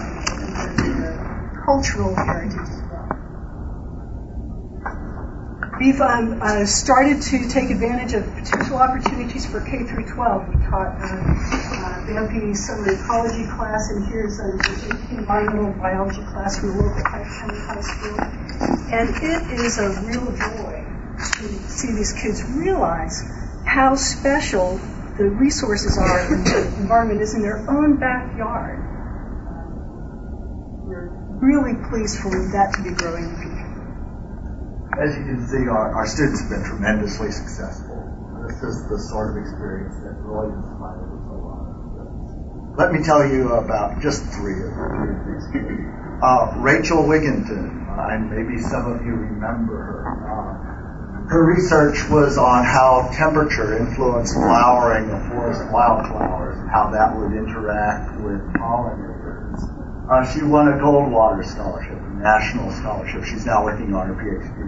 cultural heritage as well. We've started to take advantage of potential opportunities for K through 12. We taught the MP summer ecology class, and here's an environmental biology class from the local high school. And it is a real joy to see these kids realize how special the resources are and the environment is in their own backyard. We're really pleased for that to be growing in the future. As you can see, our students have been tremendously successful. This is the sort of experience that really inspires us a lot. Let me tell you about just three of these kids. Rachel Wigginton, and maybe some of you remember her. Her research was on how temperature influenced flowering of forest wildflowers and how that would interact with pollinators. She won a Goldwater Scholarship, a national scholarship. She's now working on her PhD.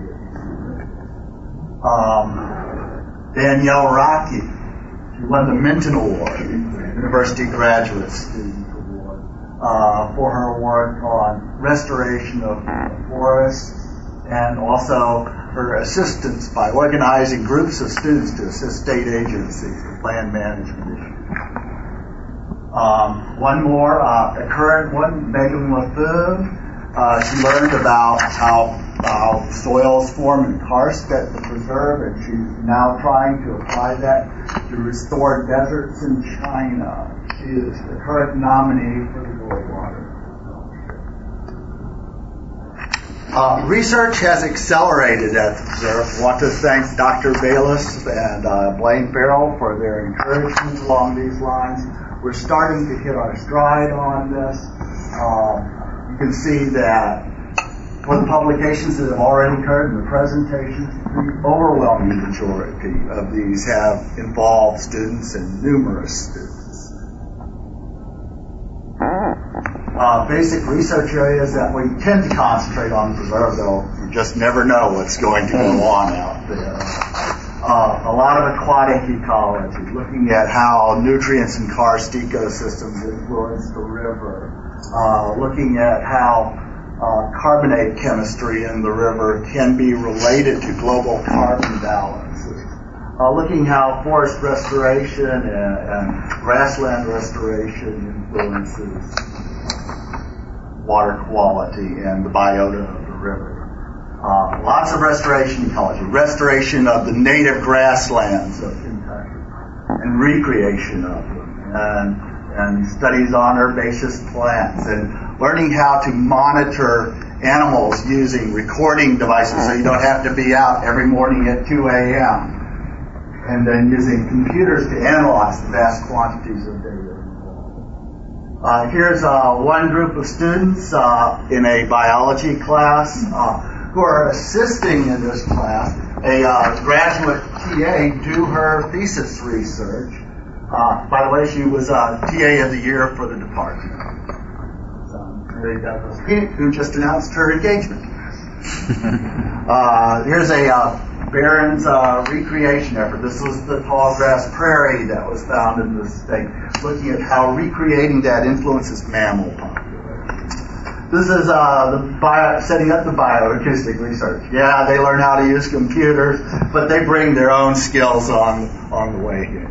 Danielle Rocky, she won the Minton Award, University Graduate Student Award, for her work on restoration of forests, and also her assistance by organizing groups of students to assist state agencies with land management issues. One more, a current one, Megan Lafune. She learned about how soils form in karst at the preserve, and she's now trying to apply that to restore deserts in China. She is the current nominee for the Goldwater. Research has accelerated at the preserve. I want to thank Dr. Bayless and Blaine Farrell for their encouragement along these lines. We're starting to hit our stride on this. You can see that for the publications that have already occurred and the presentations, the overwhelming majority of these have involved students and numerous students. Basic research areas that we tend to concentrate on the preserve, though you just never know what's going to go on out there. A lot of aquatic ecology, looking at how nutrients in karst ecosystems influence the river. Looking at how carbonate chemistry in the river can be related to global carbon balances. Looking how forest restoration and grassland restoration influences water quality and the biota of the river. Lots of restoration ecology, restoration of the native grasslands of entire and recreation of them, and studies on herbaceous plants, and learning how to monitor animals using recording devices so you don't have to be out every morning at 2 a.m. And then using computers to analyze the vast quantities of data. Here's one group of students in a biology class who are assisting in this class a graduate TA do her thesis research. By the way, she was TA of the year for the department. Mary Douglas Peak, who just announced her engagement. Here's a Barron's recreation effort. This was the tall grass prairie that was found in the state, looking at how recreating that influences mammal populations. This is setting up the bioacoustic research. Yeah, they learn how to use computers, but they bring their own skills on the way here.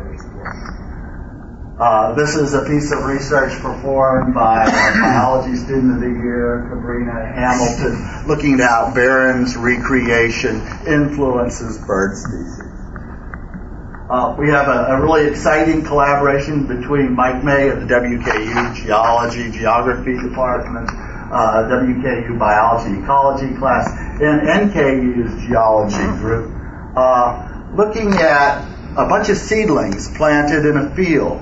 This is a piece of research performed by our biology student of the year, Sabrina Hamilton, looking at how Barron's recreation influences bird species. We have a really exciting collaboration between Mike May of the WKU Geography Department, WKU Biology Ecology class, and NKU's Geology group, looking at a bunch of seedlings planted in a field.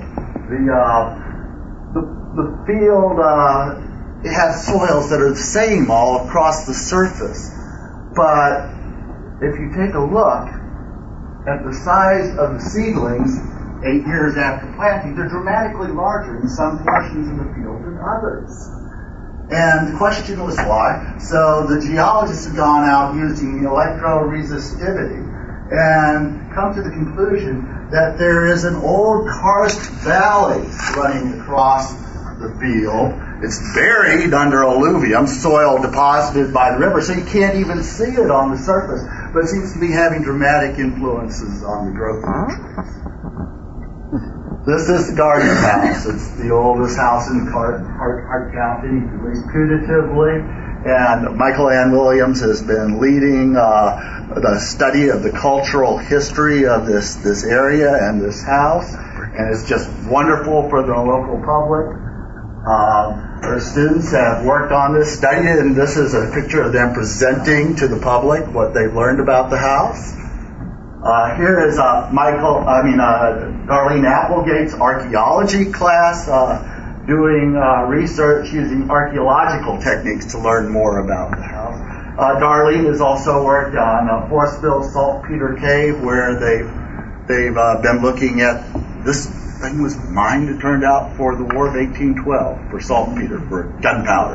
The field it has soils that are the same all across the surface, but if you take a look at the size of the seedlings 8 years after planting, they're dramatically larger in some portions of the field than others. And the question was why. So the geologists have gone out using electroresistivity and come to the conclusion that there is an old karst valley running across the field. It's buried under alluvium, soil deposited by the river, so you can't even see it on the surface, but it seems to be having dramatic influences on the growth of the trees. This is the Gardner House. It's the oldest house in Hart County, at least putatively. And Michael Ann Williams has been leading the study of the cultural history of this area and this house. And it's just wonderful for the local public. Our students have worked on this study, and this is a picture of them presenting to the public what they've learned about the house. Here is Darlene Applegate's archaeology class, doing research using archaeological techniques to learn more about the house. Darlene has also worked on Forestville Saltpeter Cave, where they've been looking at this thing was mined, it turned out, for the War of 1812 for saltpeter, for gunpowder.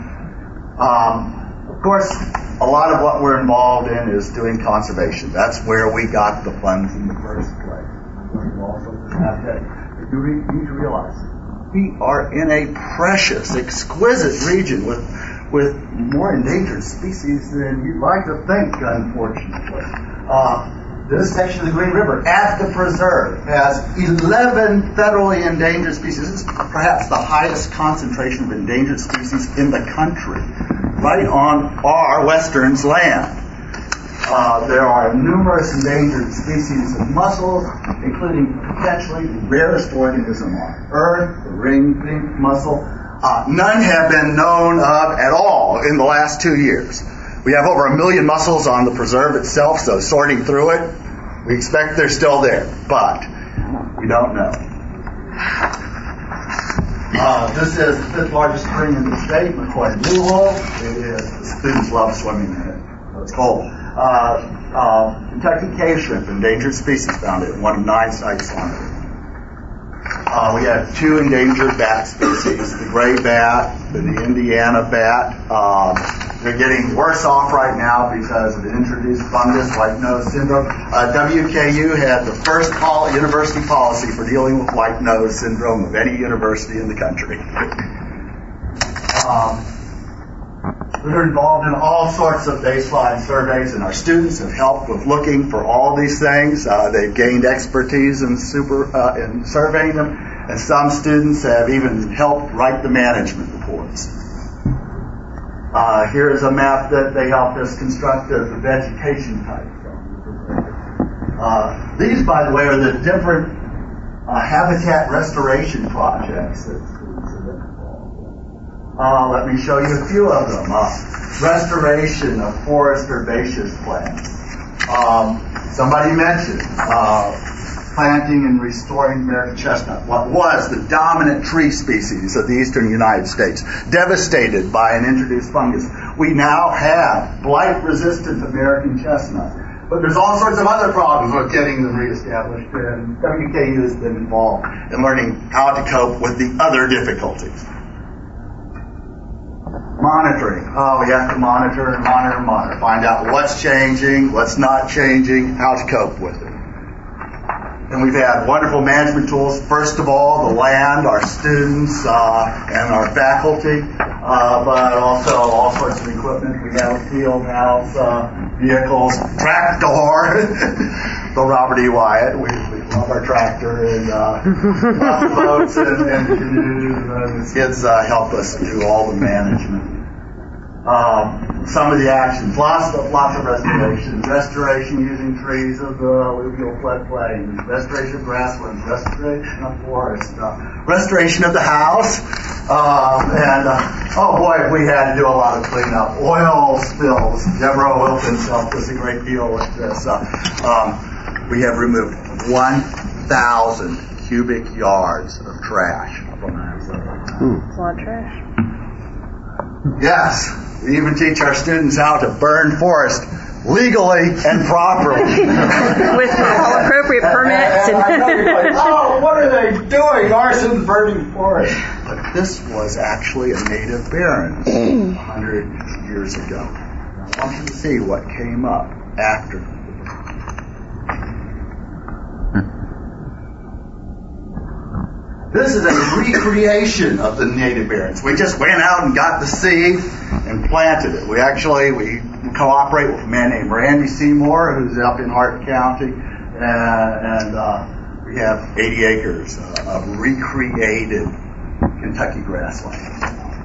Of course, a lot of what we're involved in is doing conservation. That's where we got the funds in the first place. You also have that. You need to realize we are in a precious, exquisite region with more endangered species than you'd like to think, unfortunately. This section of the Green River at the preserve has 11 federally endangered species. This is perhaps the highest concentration of endangered species in the country, right on our Western's land. There are numerous endangered species of mussels, including potentially the rarest organism on Earth, the ring-pink mussel. None have been known of at all in the last 2 years. We have over 1 million mussels on the preserve itself, so sorting through it, we expect they're still there, but we don't know. This is the 5th largest spring in the state, McCoy Blue Hole. Students love swimming in it. It's cold. Kentucky cave shrimp, endangered species, found at one of 9 sites on it. We have 2 endangered bat species, the gray bat and the Indiana bat. They're getting worse off right now because of the introduced fungus, white nose syndrome. WKU had the first university policy for dealing with white nose syndrome of any university in the country. We're involved in all sorts of baseline surveys, and our students have helped with looking for all these things. They've gained expertise in surveying them, and some students have even helped write the management reports. Here is a map that they helped us construct of the vegetation type. These, by the way, are the different habitat restoration projects that students have been involved in. Let me show you a few of them. Restoration of forest herbaceous plants. Somebody mentioned planting and restoring American chestnut, what was the dominant tree species of the eastern United States, devastated by an introduced fungus. We now have blight-resistant American chestnut. But there's all sorts of other problems with getting them reestablished, and WKU has been involved in learning how to cope with the other difficulties. Monitoring. We have to monitor and monitor and monitor. Find out what's changing, what's not changing, how to cope with it. And we've had wonderful management tools. First of all, the land, our students, and our faculty, but also all sorts of equipment. We have a field house, vehicles, tractor, the Robert E. Wyatt. We love our tractor, and lots of boats and canoes. And the kids help us do all the management. Some of the actions, lots of restoration. Restoration using trees of the alluvial floodplain, restoration of grasslands, restoration of forest, restoration of the house, and oh boy, we had to do a lot of cleanup. Oil spills. Deborah Wilkins helped us a great deal with this. We have removed 1,000 cubic yards of trash from that. It's a lot of trash. Yes. We even teach our students how to burn forest legally and properly. With all appropriate permits. I know you're like, oh, what are they doing? Arson, burning forest. But this was actually a native baron 100 years ago. I want you to see what came up after. This is a recreation of the native barrens. We just went out and got the seed and planted it. We cooperate with a man named Randy Seymour, who's up in Hart County, and we have 80 acres of recreated Kentucky grassland.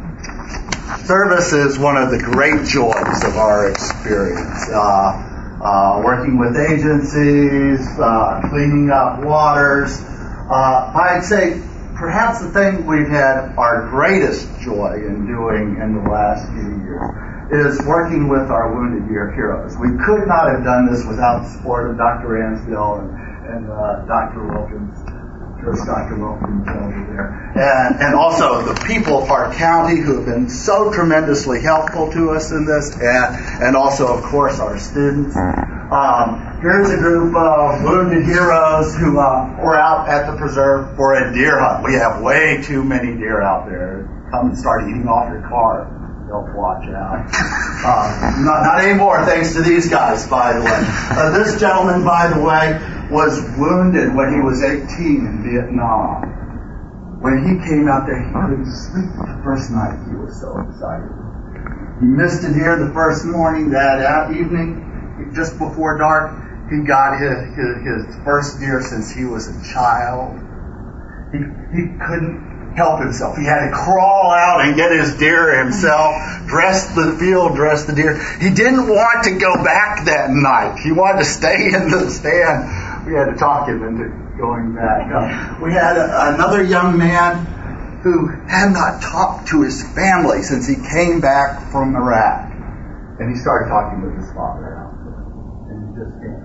Service is one of the great joys of our experience. Working with agencies, cleaning up waters. I'd say perhaps the thing we've had our greatest joy in doing in the last few years is working with our wounded heroes. We could not have done this without the support of Dr. Ransdell and Dr. Wilkins, Dr. Wilkins over there, and also the people of Hart County who have been so tremendously helpful to us in this, and also, of course, our students. Here's a group of wounded heroes who were out at the preserve for a deer hunt. We have way too many deer out there. Come and start eating off your car. They'll watch out. Not anymore, thanks to these guys, by the way. This gentleman, by the way, was wounded when he was 18 in Vietnam. When he came out there, he couldn't sleep the first night. He was so excited. He missed a deer the first morning. That evening, just before dark, he got his first deer since he was a child. He couldn't help himself. He had to crawl out and get his deer himself, dress the field, dress the deer. He didn't want to go back that night. He wanted to stay in the stand. We had to talk him into going back. We had another young man who had not talked to his family since he came back from Iraq. And he started talking with his father out there. And he just came.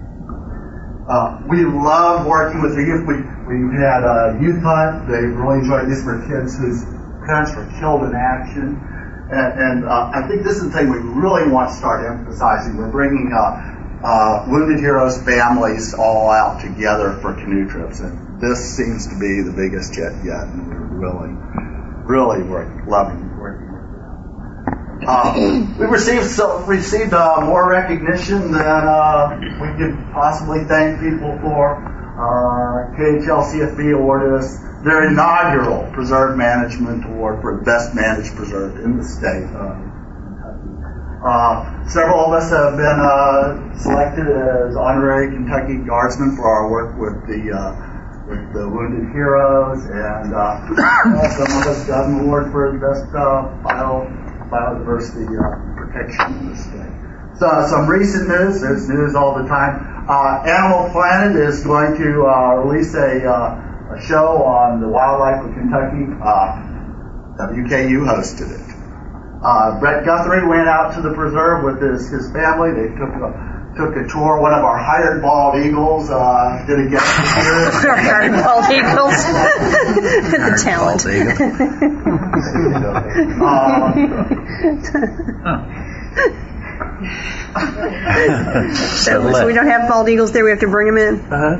We love working with the youth. We've had a youth hunt. They really enjoyed this for kids whose parents were killed in action. And I think this is the thing we really want to start emphasizing. We're bringing wounded heroes' families all out together for canoe trips. And this seems to be the biggest yet. And we're really loving working with them. We received more recognition than we could possibly thank people for. KHL-CFB awarded us their inaugural Preserve Management Award for the best managed preserve in the state of Kentucky. Several of us have been selected as honorary Kentucky Guardsmen for our work with the wounded heroes, and some of us got an award for the best biodiversity protection in the state. So some recent news. There's news all the time. Animal Planet is going to release a a show on the wildlife of Kentucky. WKU hosted it. Brett Guthrie went out to the preserve with his family. They took a tour. One of our hired bald eagles did a guest appearance. Our hired bald eagles. The talent. So we don't have bald eagles there. We have to bring them in.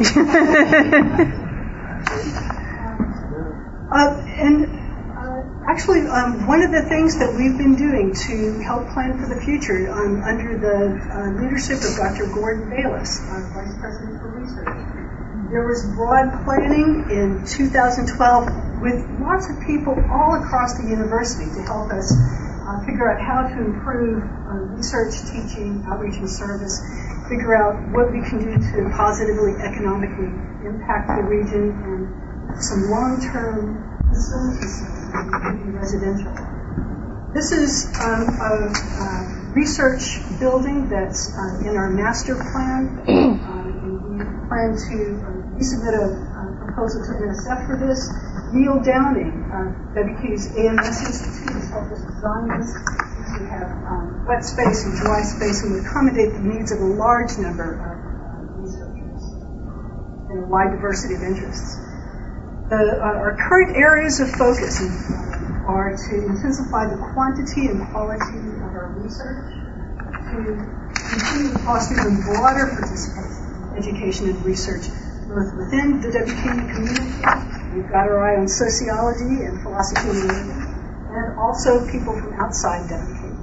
Actually, one of the things that we've been doing to help plan for the future under the leadership of Dr. Gordon Bayless, our Vice President for Research, there was broad planning in 2012 with lots of people all across the university to help us figure out how to improve research, teaching, outreach, and service, figure out what we can do to positively economically impact the region, and some long-term facilities residential. This is a research building that's in our master plan. We plan to resubmit a proposal to NSF for this. Neil Downing, WKU's AMS Institute, has helped us design this. We have wet space and dry space, and we accommodate the needs of a large number of researchers and a wide diversity of interests. Our current areas of focus are to intensify the quantity and quality of our research, to continue to foster even broader participation in education and research, both within the WKU community. We've got our eye on sociology and philosophy and religion, and also people from outside WKU.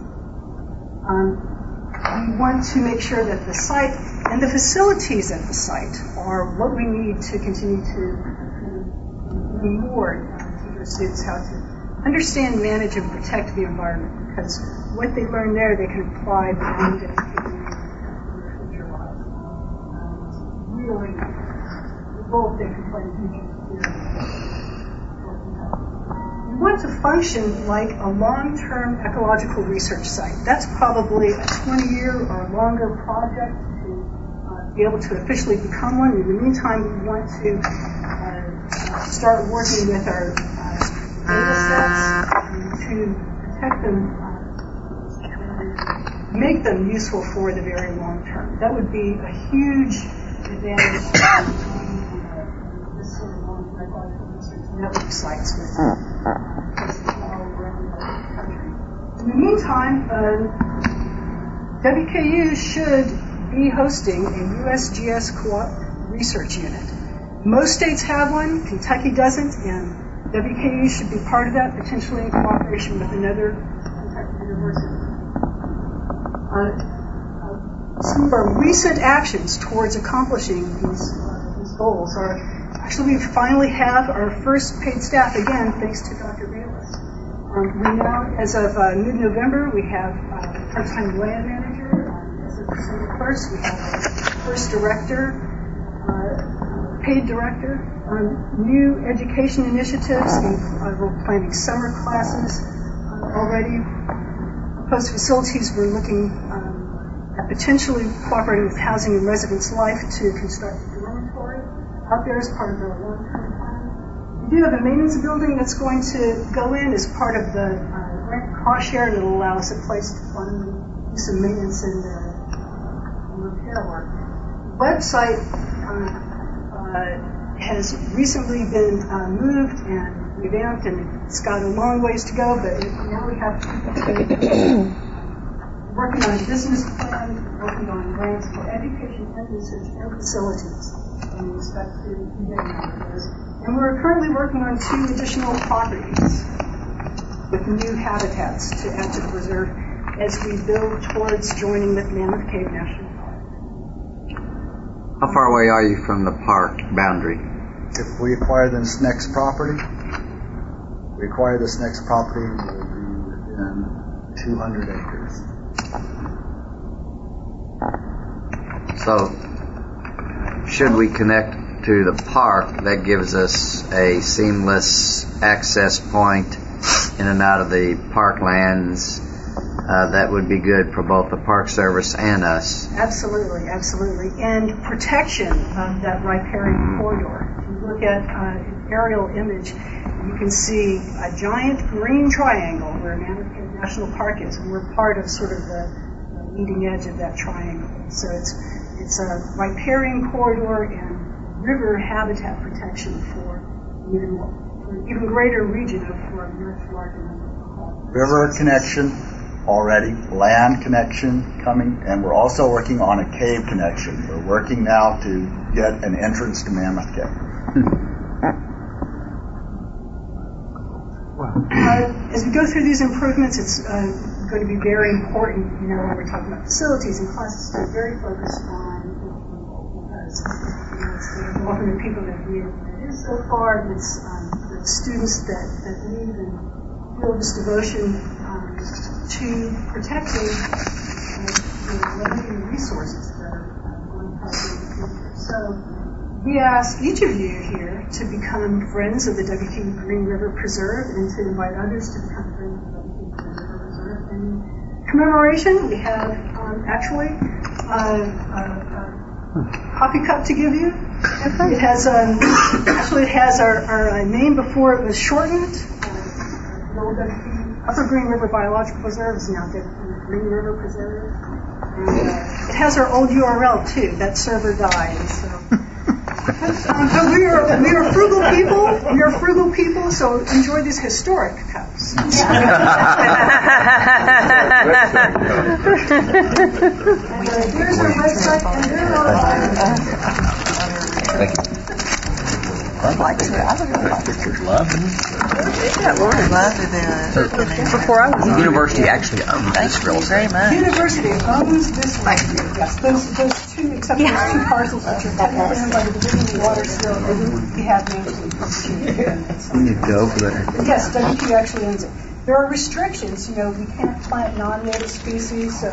We want to make sure that the site and the facilities at the site are what we need to continue to reward teach our students how to understand, manage, and protect the environment, because what they learn there they can apply beyond their future lives. Really, the role they can play in future. We want to function like a long-term ecological research site. That's probably a 20-year or longer project to be able to officially become one. In the meantime, we want to start working with our data sets to protect them, make them useful for the very long term. That would be a huge advantage to this sort of long-term ecological research network sites with places all around the country. In the meantime, WKU should be hosting a USGS research unit. Most states have one, Kentucky doesn't, and WKU should be part of that, potentially in cooperation with another Kentucky university. Some of our recent actions towards accomplishing these goals are, actually we finally have our first paid staff, again, thanks to Dr. Bayless. We now, as of mid-November, we have a part-time land manager. As of December 1st, we have our first director, paid director, new education initiatives. We're planning summer classes already. Proposed facilities, we're looking at potentially cooperating with Housing and Residence Life to construct a dormitory out there as part of our long-term plan. We do have a maintenance building that's going to go in as part of the grant cost share, and it'll allow us a place to fund some maintenance and repair work. The website has recently been moved and revamped, and it's got a long ways to go, but now we have working on a business plan, working on grants for education and research and facilities in respect to getting out of those. And we're currently working on 2 additional properties with new habitats to add to the preserve as we build towards joining with Mammoth Cave National Park. How far away are you from the park boundary? If we acquire this next property, we'll be within 200 acres. So, should we connect to the park, that gives us a seamless access point in and out of the parklands. That would be good for both the Park Service and us. Absolutely, absolutely. And protection of that riparian corridor. If you look at an aerial image, you can see a giant green triangle where Mammoth National Park is, and we're part of sort of the leading edge of that triangle. So it's a riparian corridor and river habitat protection for an even greater region of North Florida. River connection already, land connection coming, and we're also working on a cave connection. We're working now to get an entrance to Mammoth Cave. As we go through these improvements, it's going to be very important, when we're talking about facilities and classes, we're very focused on people, because it's the development of people that we have so far. It's the students that leave and feel this devotion to protecting the living resources that are going to be in the future. So we ask each of you here to become friends of the W.T. Green River Preserve and to invite others to become friends of the W.T. Green River Preserve. In commemoration, we have actually a coffee cup to give you. It has our name before it was shortened. The old Upper Green River Biological Preserve is now the Green River Preserve. And it has our old URL too. That server died, so. But we are frugal people. We are frugal people, so enjoy these historic cups. Here's our website, and there are. Thank you. I'd like to. I would like Pictures, love. Before I was University actually owns this real estate. University owns this land. Yes, those two, except those two parcels which are technically owned by the Division of Water, still we have names. We need to go for that. Yes, WQ actually owns it. There are restrictions. We can't plant non-native species, so we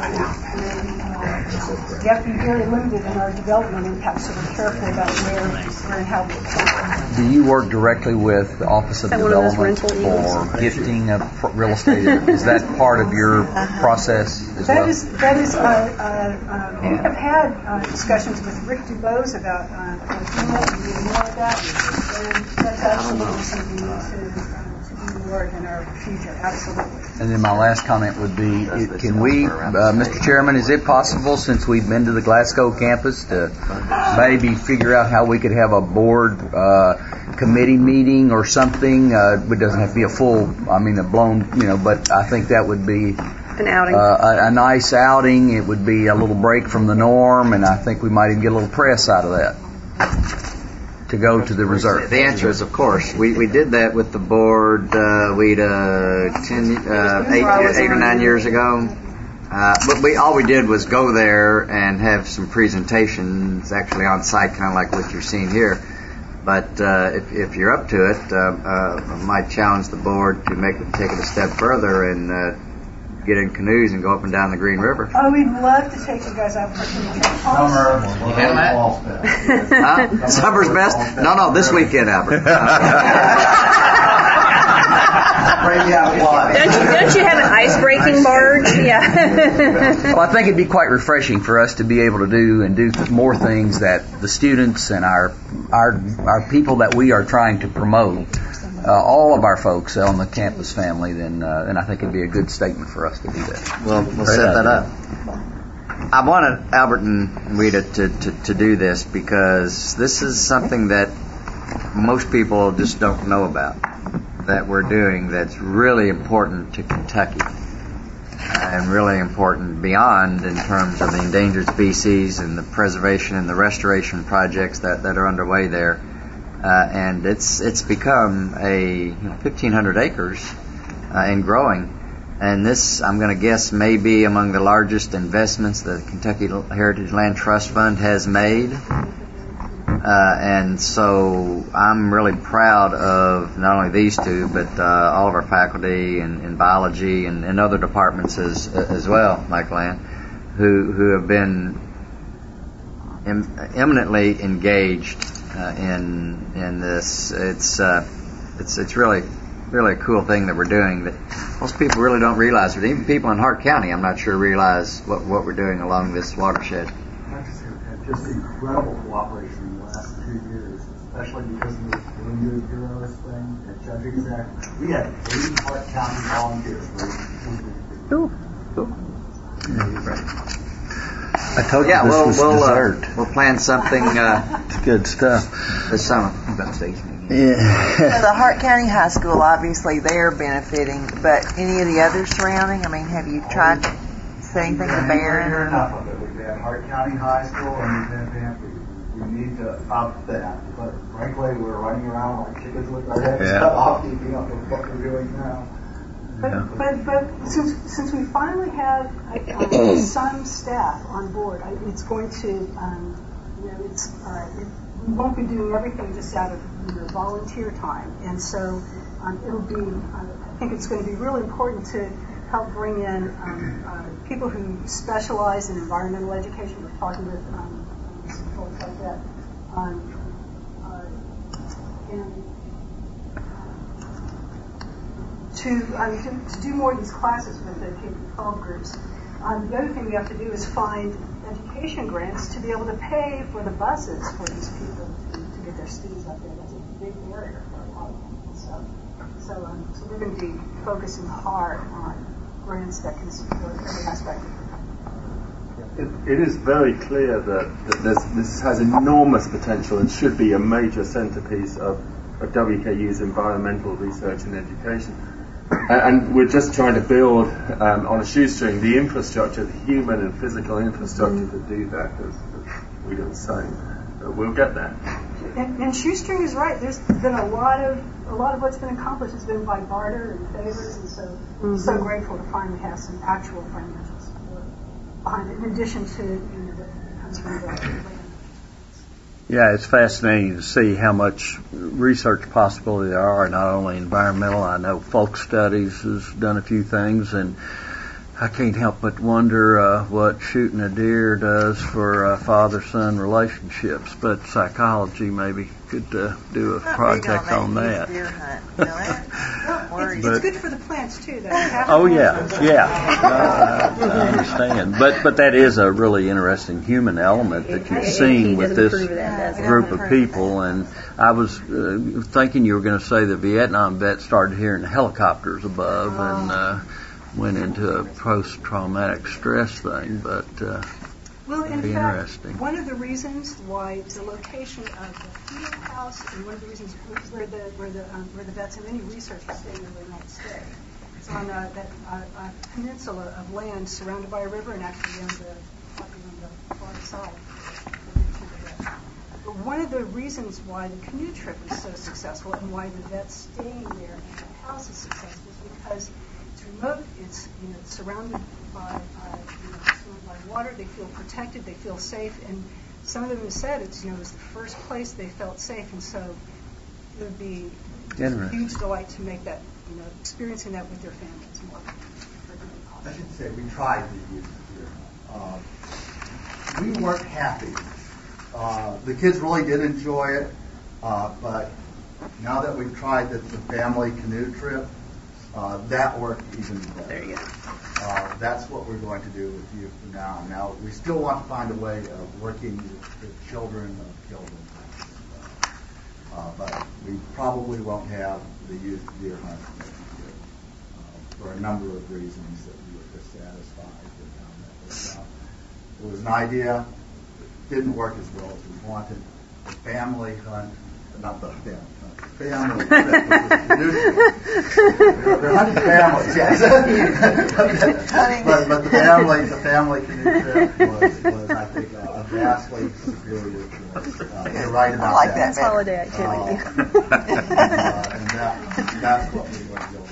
have to be very limited in our development impact, so we're careful about where and how we plant. Do you work directly with the Office of Development for gifting of real estate? Is that part of your process as well? That is. We have had discussions with Rick DuBose about doing more of that, and that's absolutely something to work in our future, absolutely. And then my last comment would be, can we, Mr. Chairman, is it possible, since we've been to the Glasgow campus, to maybe figure out how we could have a board committee meeting or something? It doesn't have to be a blown, but I think that would be an outing. A nice outing. It would be a little break from the norm, and I think we might even get a little press out of that. To go to the reserve. The answer is, of course. We did that with the board. 8 or 9 years ago. But all we did was go there and have some presentations actually on site, kind of like what you're seeing here. But if you're up to it, I might challenge the board to take it a step further and get in canoes and go up and down the Green River. Oh, we'd love to take you guys out for Summer's best? No, this weekend, Albert. Don't you have an ice-breaking barge? Yeah. Well, I think it'd be quite refreshing for us to be able to do more things that the students and our people that we are trying to promote, all of our folks on the campus family, then I think it'd be a good statement for us to do that. We'll set that up. I wanted Albert and Rita to do this because this is something that most people just don't know about, that we're doing, that's really important to Kentucky and really important beyond in terms of the endangered species and the preservation and the restoration projects that are underway there. And it's become 1,500 acres and growing. And this, I'm going to guess, may be among the largest investments the Kentucky Heritage Land Trust Fund has made. And so I'm really proud of not only these two, but all of our faculty in biology and other departments as well, like Lan, who have been eminently engaged in this. It's really a cool thing that we're doing that most people really don't realize. But even people in Hart County, I'm not sure, realize what we're doing along this watershed. Just incredible cooperation in the last 2 years. especially because of the Blue Heroes thing at Judge Exact. We had 80 Hart County volunteers for Cool. I told you this was dessert. We'll plan something. It's good stuff. This summer. Yeah. The Hart County High School, obviously, they're benefiting, but any of the others surrounding? I mean, have you tried to say anything to Barron? We've enough of it. We've had Hart County High School and we've had Pantry. We need to up that. But frankly, we're running around like chickens with our heads cut off, keeping up with what we're doing now. But since we finally have some staff on board, it's going to, we won't be doing everything just out of volunteer time, and so it'll be. I think it's going to be really important to help bring in people who specialize in environmental education. We're talking with some folks like that, and to do more of these classes with the K-12 groups. The other thing we have to do is find education grants to be able to pay for the buses for these people to get their students up there. That's a big barrier for a lot of people. So we're going to be focusing hard on grants that can support every aspect of it. It is very clear that this has enormous potential and should be a major centerpiece of WKU's environmental research and education. And we're just trying to build on a shoestring the infrastructure, the human and physical infrastructure to do that, as we were saying. But we'll get there. And shoestring is right. There's been a lot of what's been accomplished has been by barter and favors, and so I'm so grateful to finally have some actual financial support behind it, in addition to that comes from the land. Yeah, it's fascinating to see how much research possibility there are, not only environmental. I know Folk Studies has done a few things, and I can't help but wonder what shooting a deer does for father-son relationships, but psychology maybe could do a project on that. Deer hunt. It's good for the plants, too, though. I understand. But that is a really interesting human element that you've seen with this group of people. And I was thinking you were going to say the Vietnam vets started hearing helicopters above and went into a post-traumatic stress thing, but well, in fact, interesting. One of the reasons why the location of the field house and one of the reasons where the vets and many researchers stay in the United States. It's on that peninsula of land surrounded by a river and actually on the far side. But one of the reasons why the canoe trip is so successful and why the vets staying there and the house is successful is because it's remote, it's surrounded by water, they feel protected, they feel safe, and some of them have said it was the first place they felt safe, and so it would be a huge delight to make that, experiencing that with their families more. I should say we tried to use it here. We weren't happy. The kids really did enjoy it, but now that we've tried the family canoe trip, that worked even better. There you go. That's what we're going to do with you from now on. Now, we still want to find a way of working with children of children. But we probably won't have the youth deer hunt next year for a number of reasons that we were dissatisfied with how that worked out. It was an idea. It didn't work as well as we wanted. The family hunt, not the family hunt. Family. They're hunting families, yes. but the family canoe trip was I think, a vastly superior choice. You're right about I like that. That's holiday activity. And that's what we want to go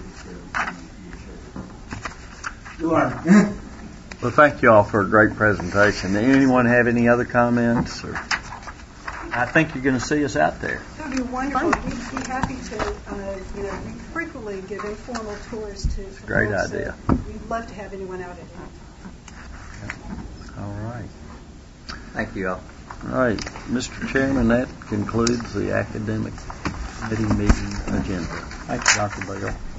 with. You learn. Well, thank you all for a great presentation. Anyone have any other comments? Or I think you're going to see us out there. That would be wonderful. We'd be happy to, we frequently give informal tours to great folks, idea. We'd love to have anyone out at any time. All right. Thank you all. All right, Mr. Chairman, that concludes the academic committee meeting agenda. Thank you, Dr. Bell.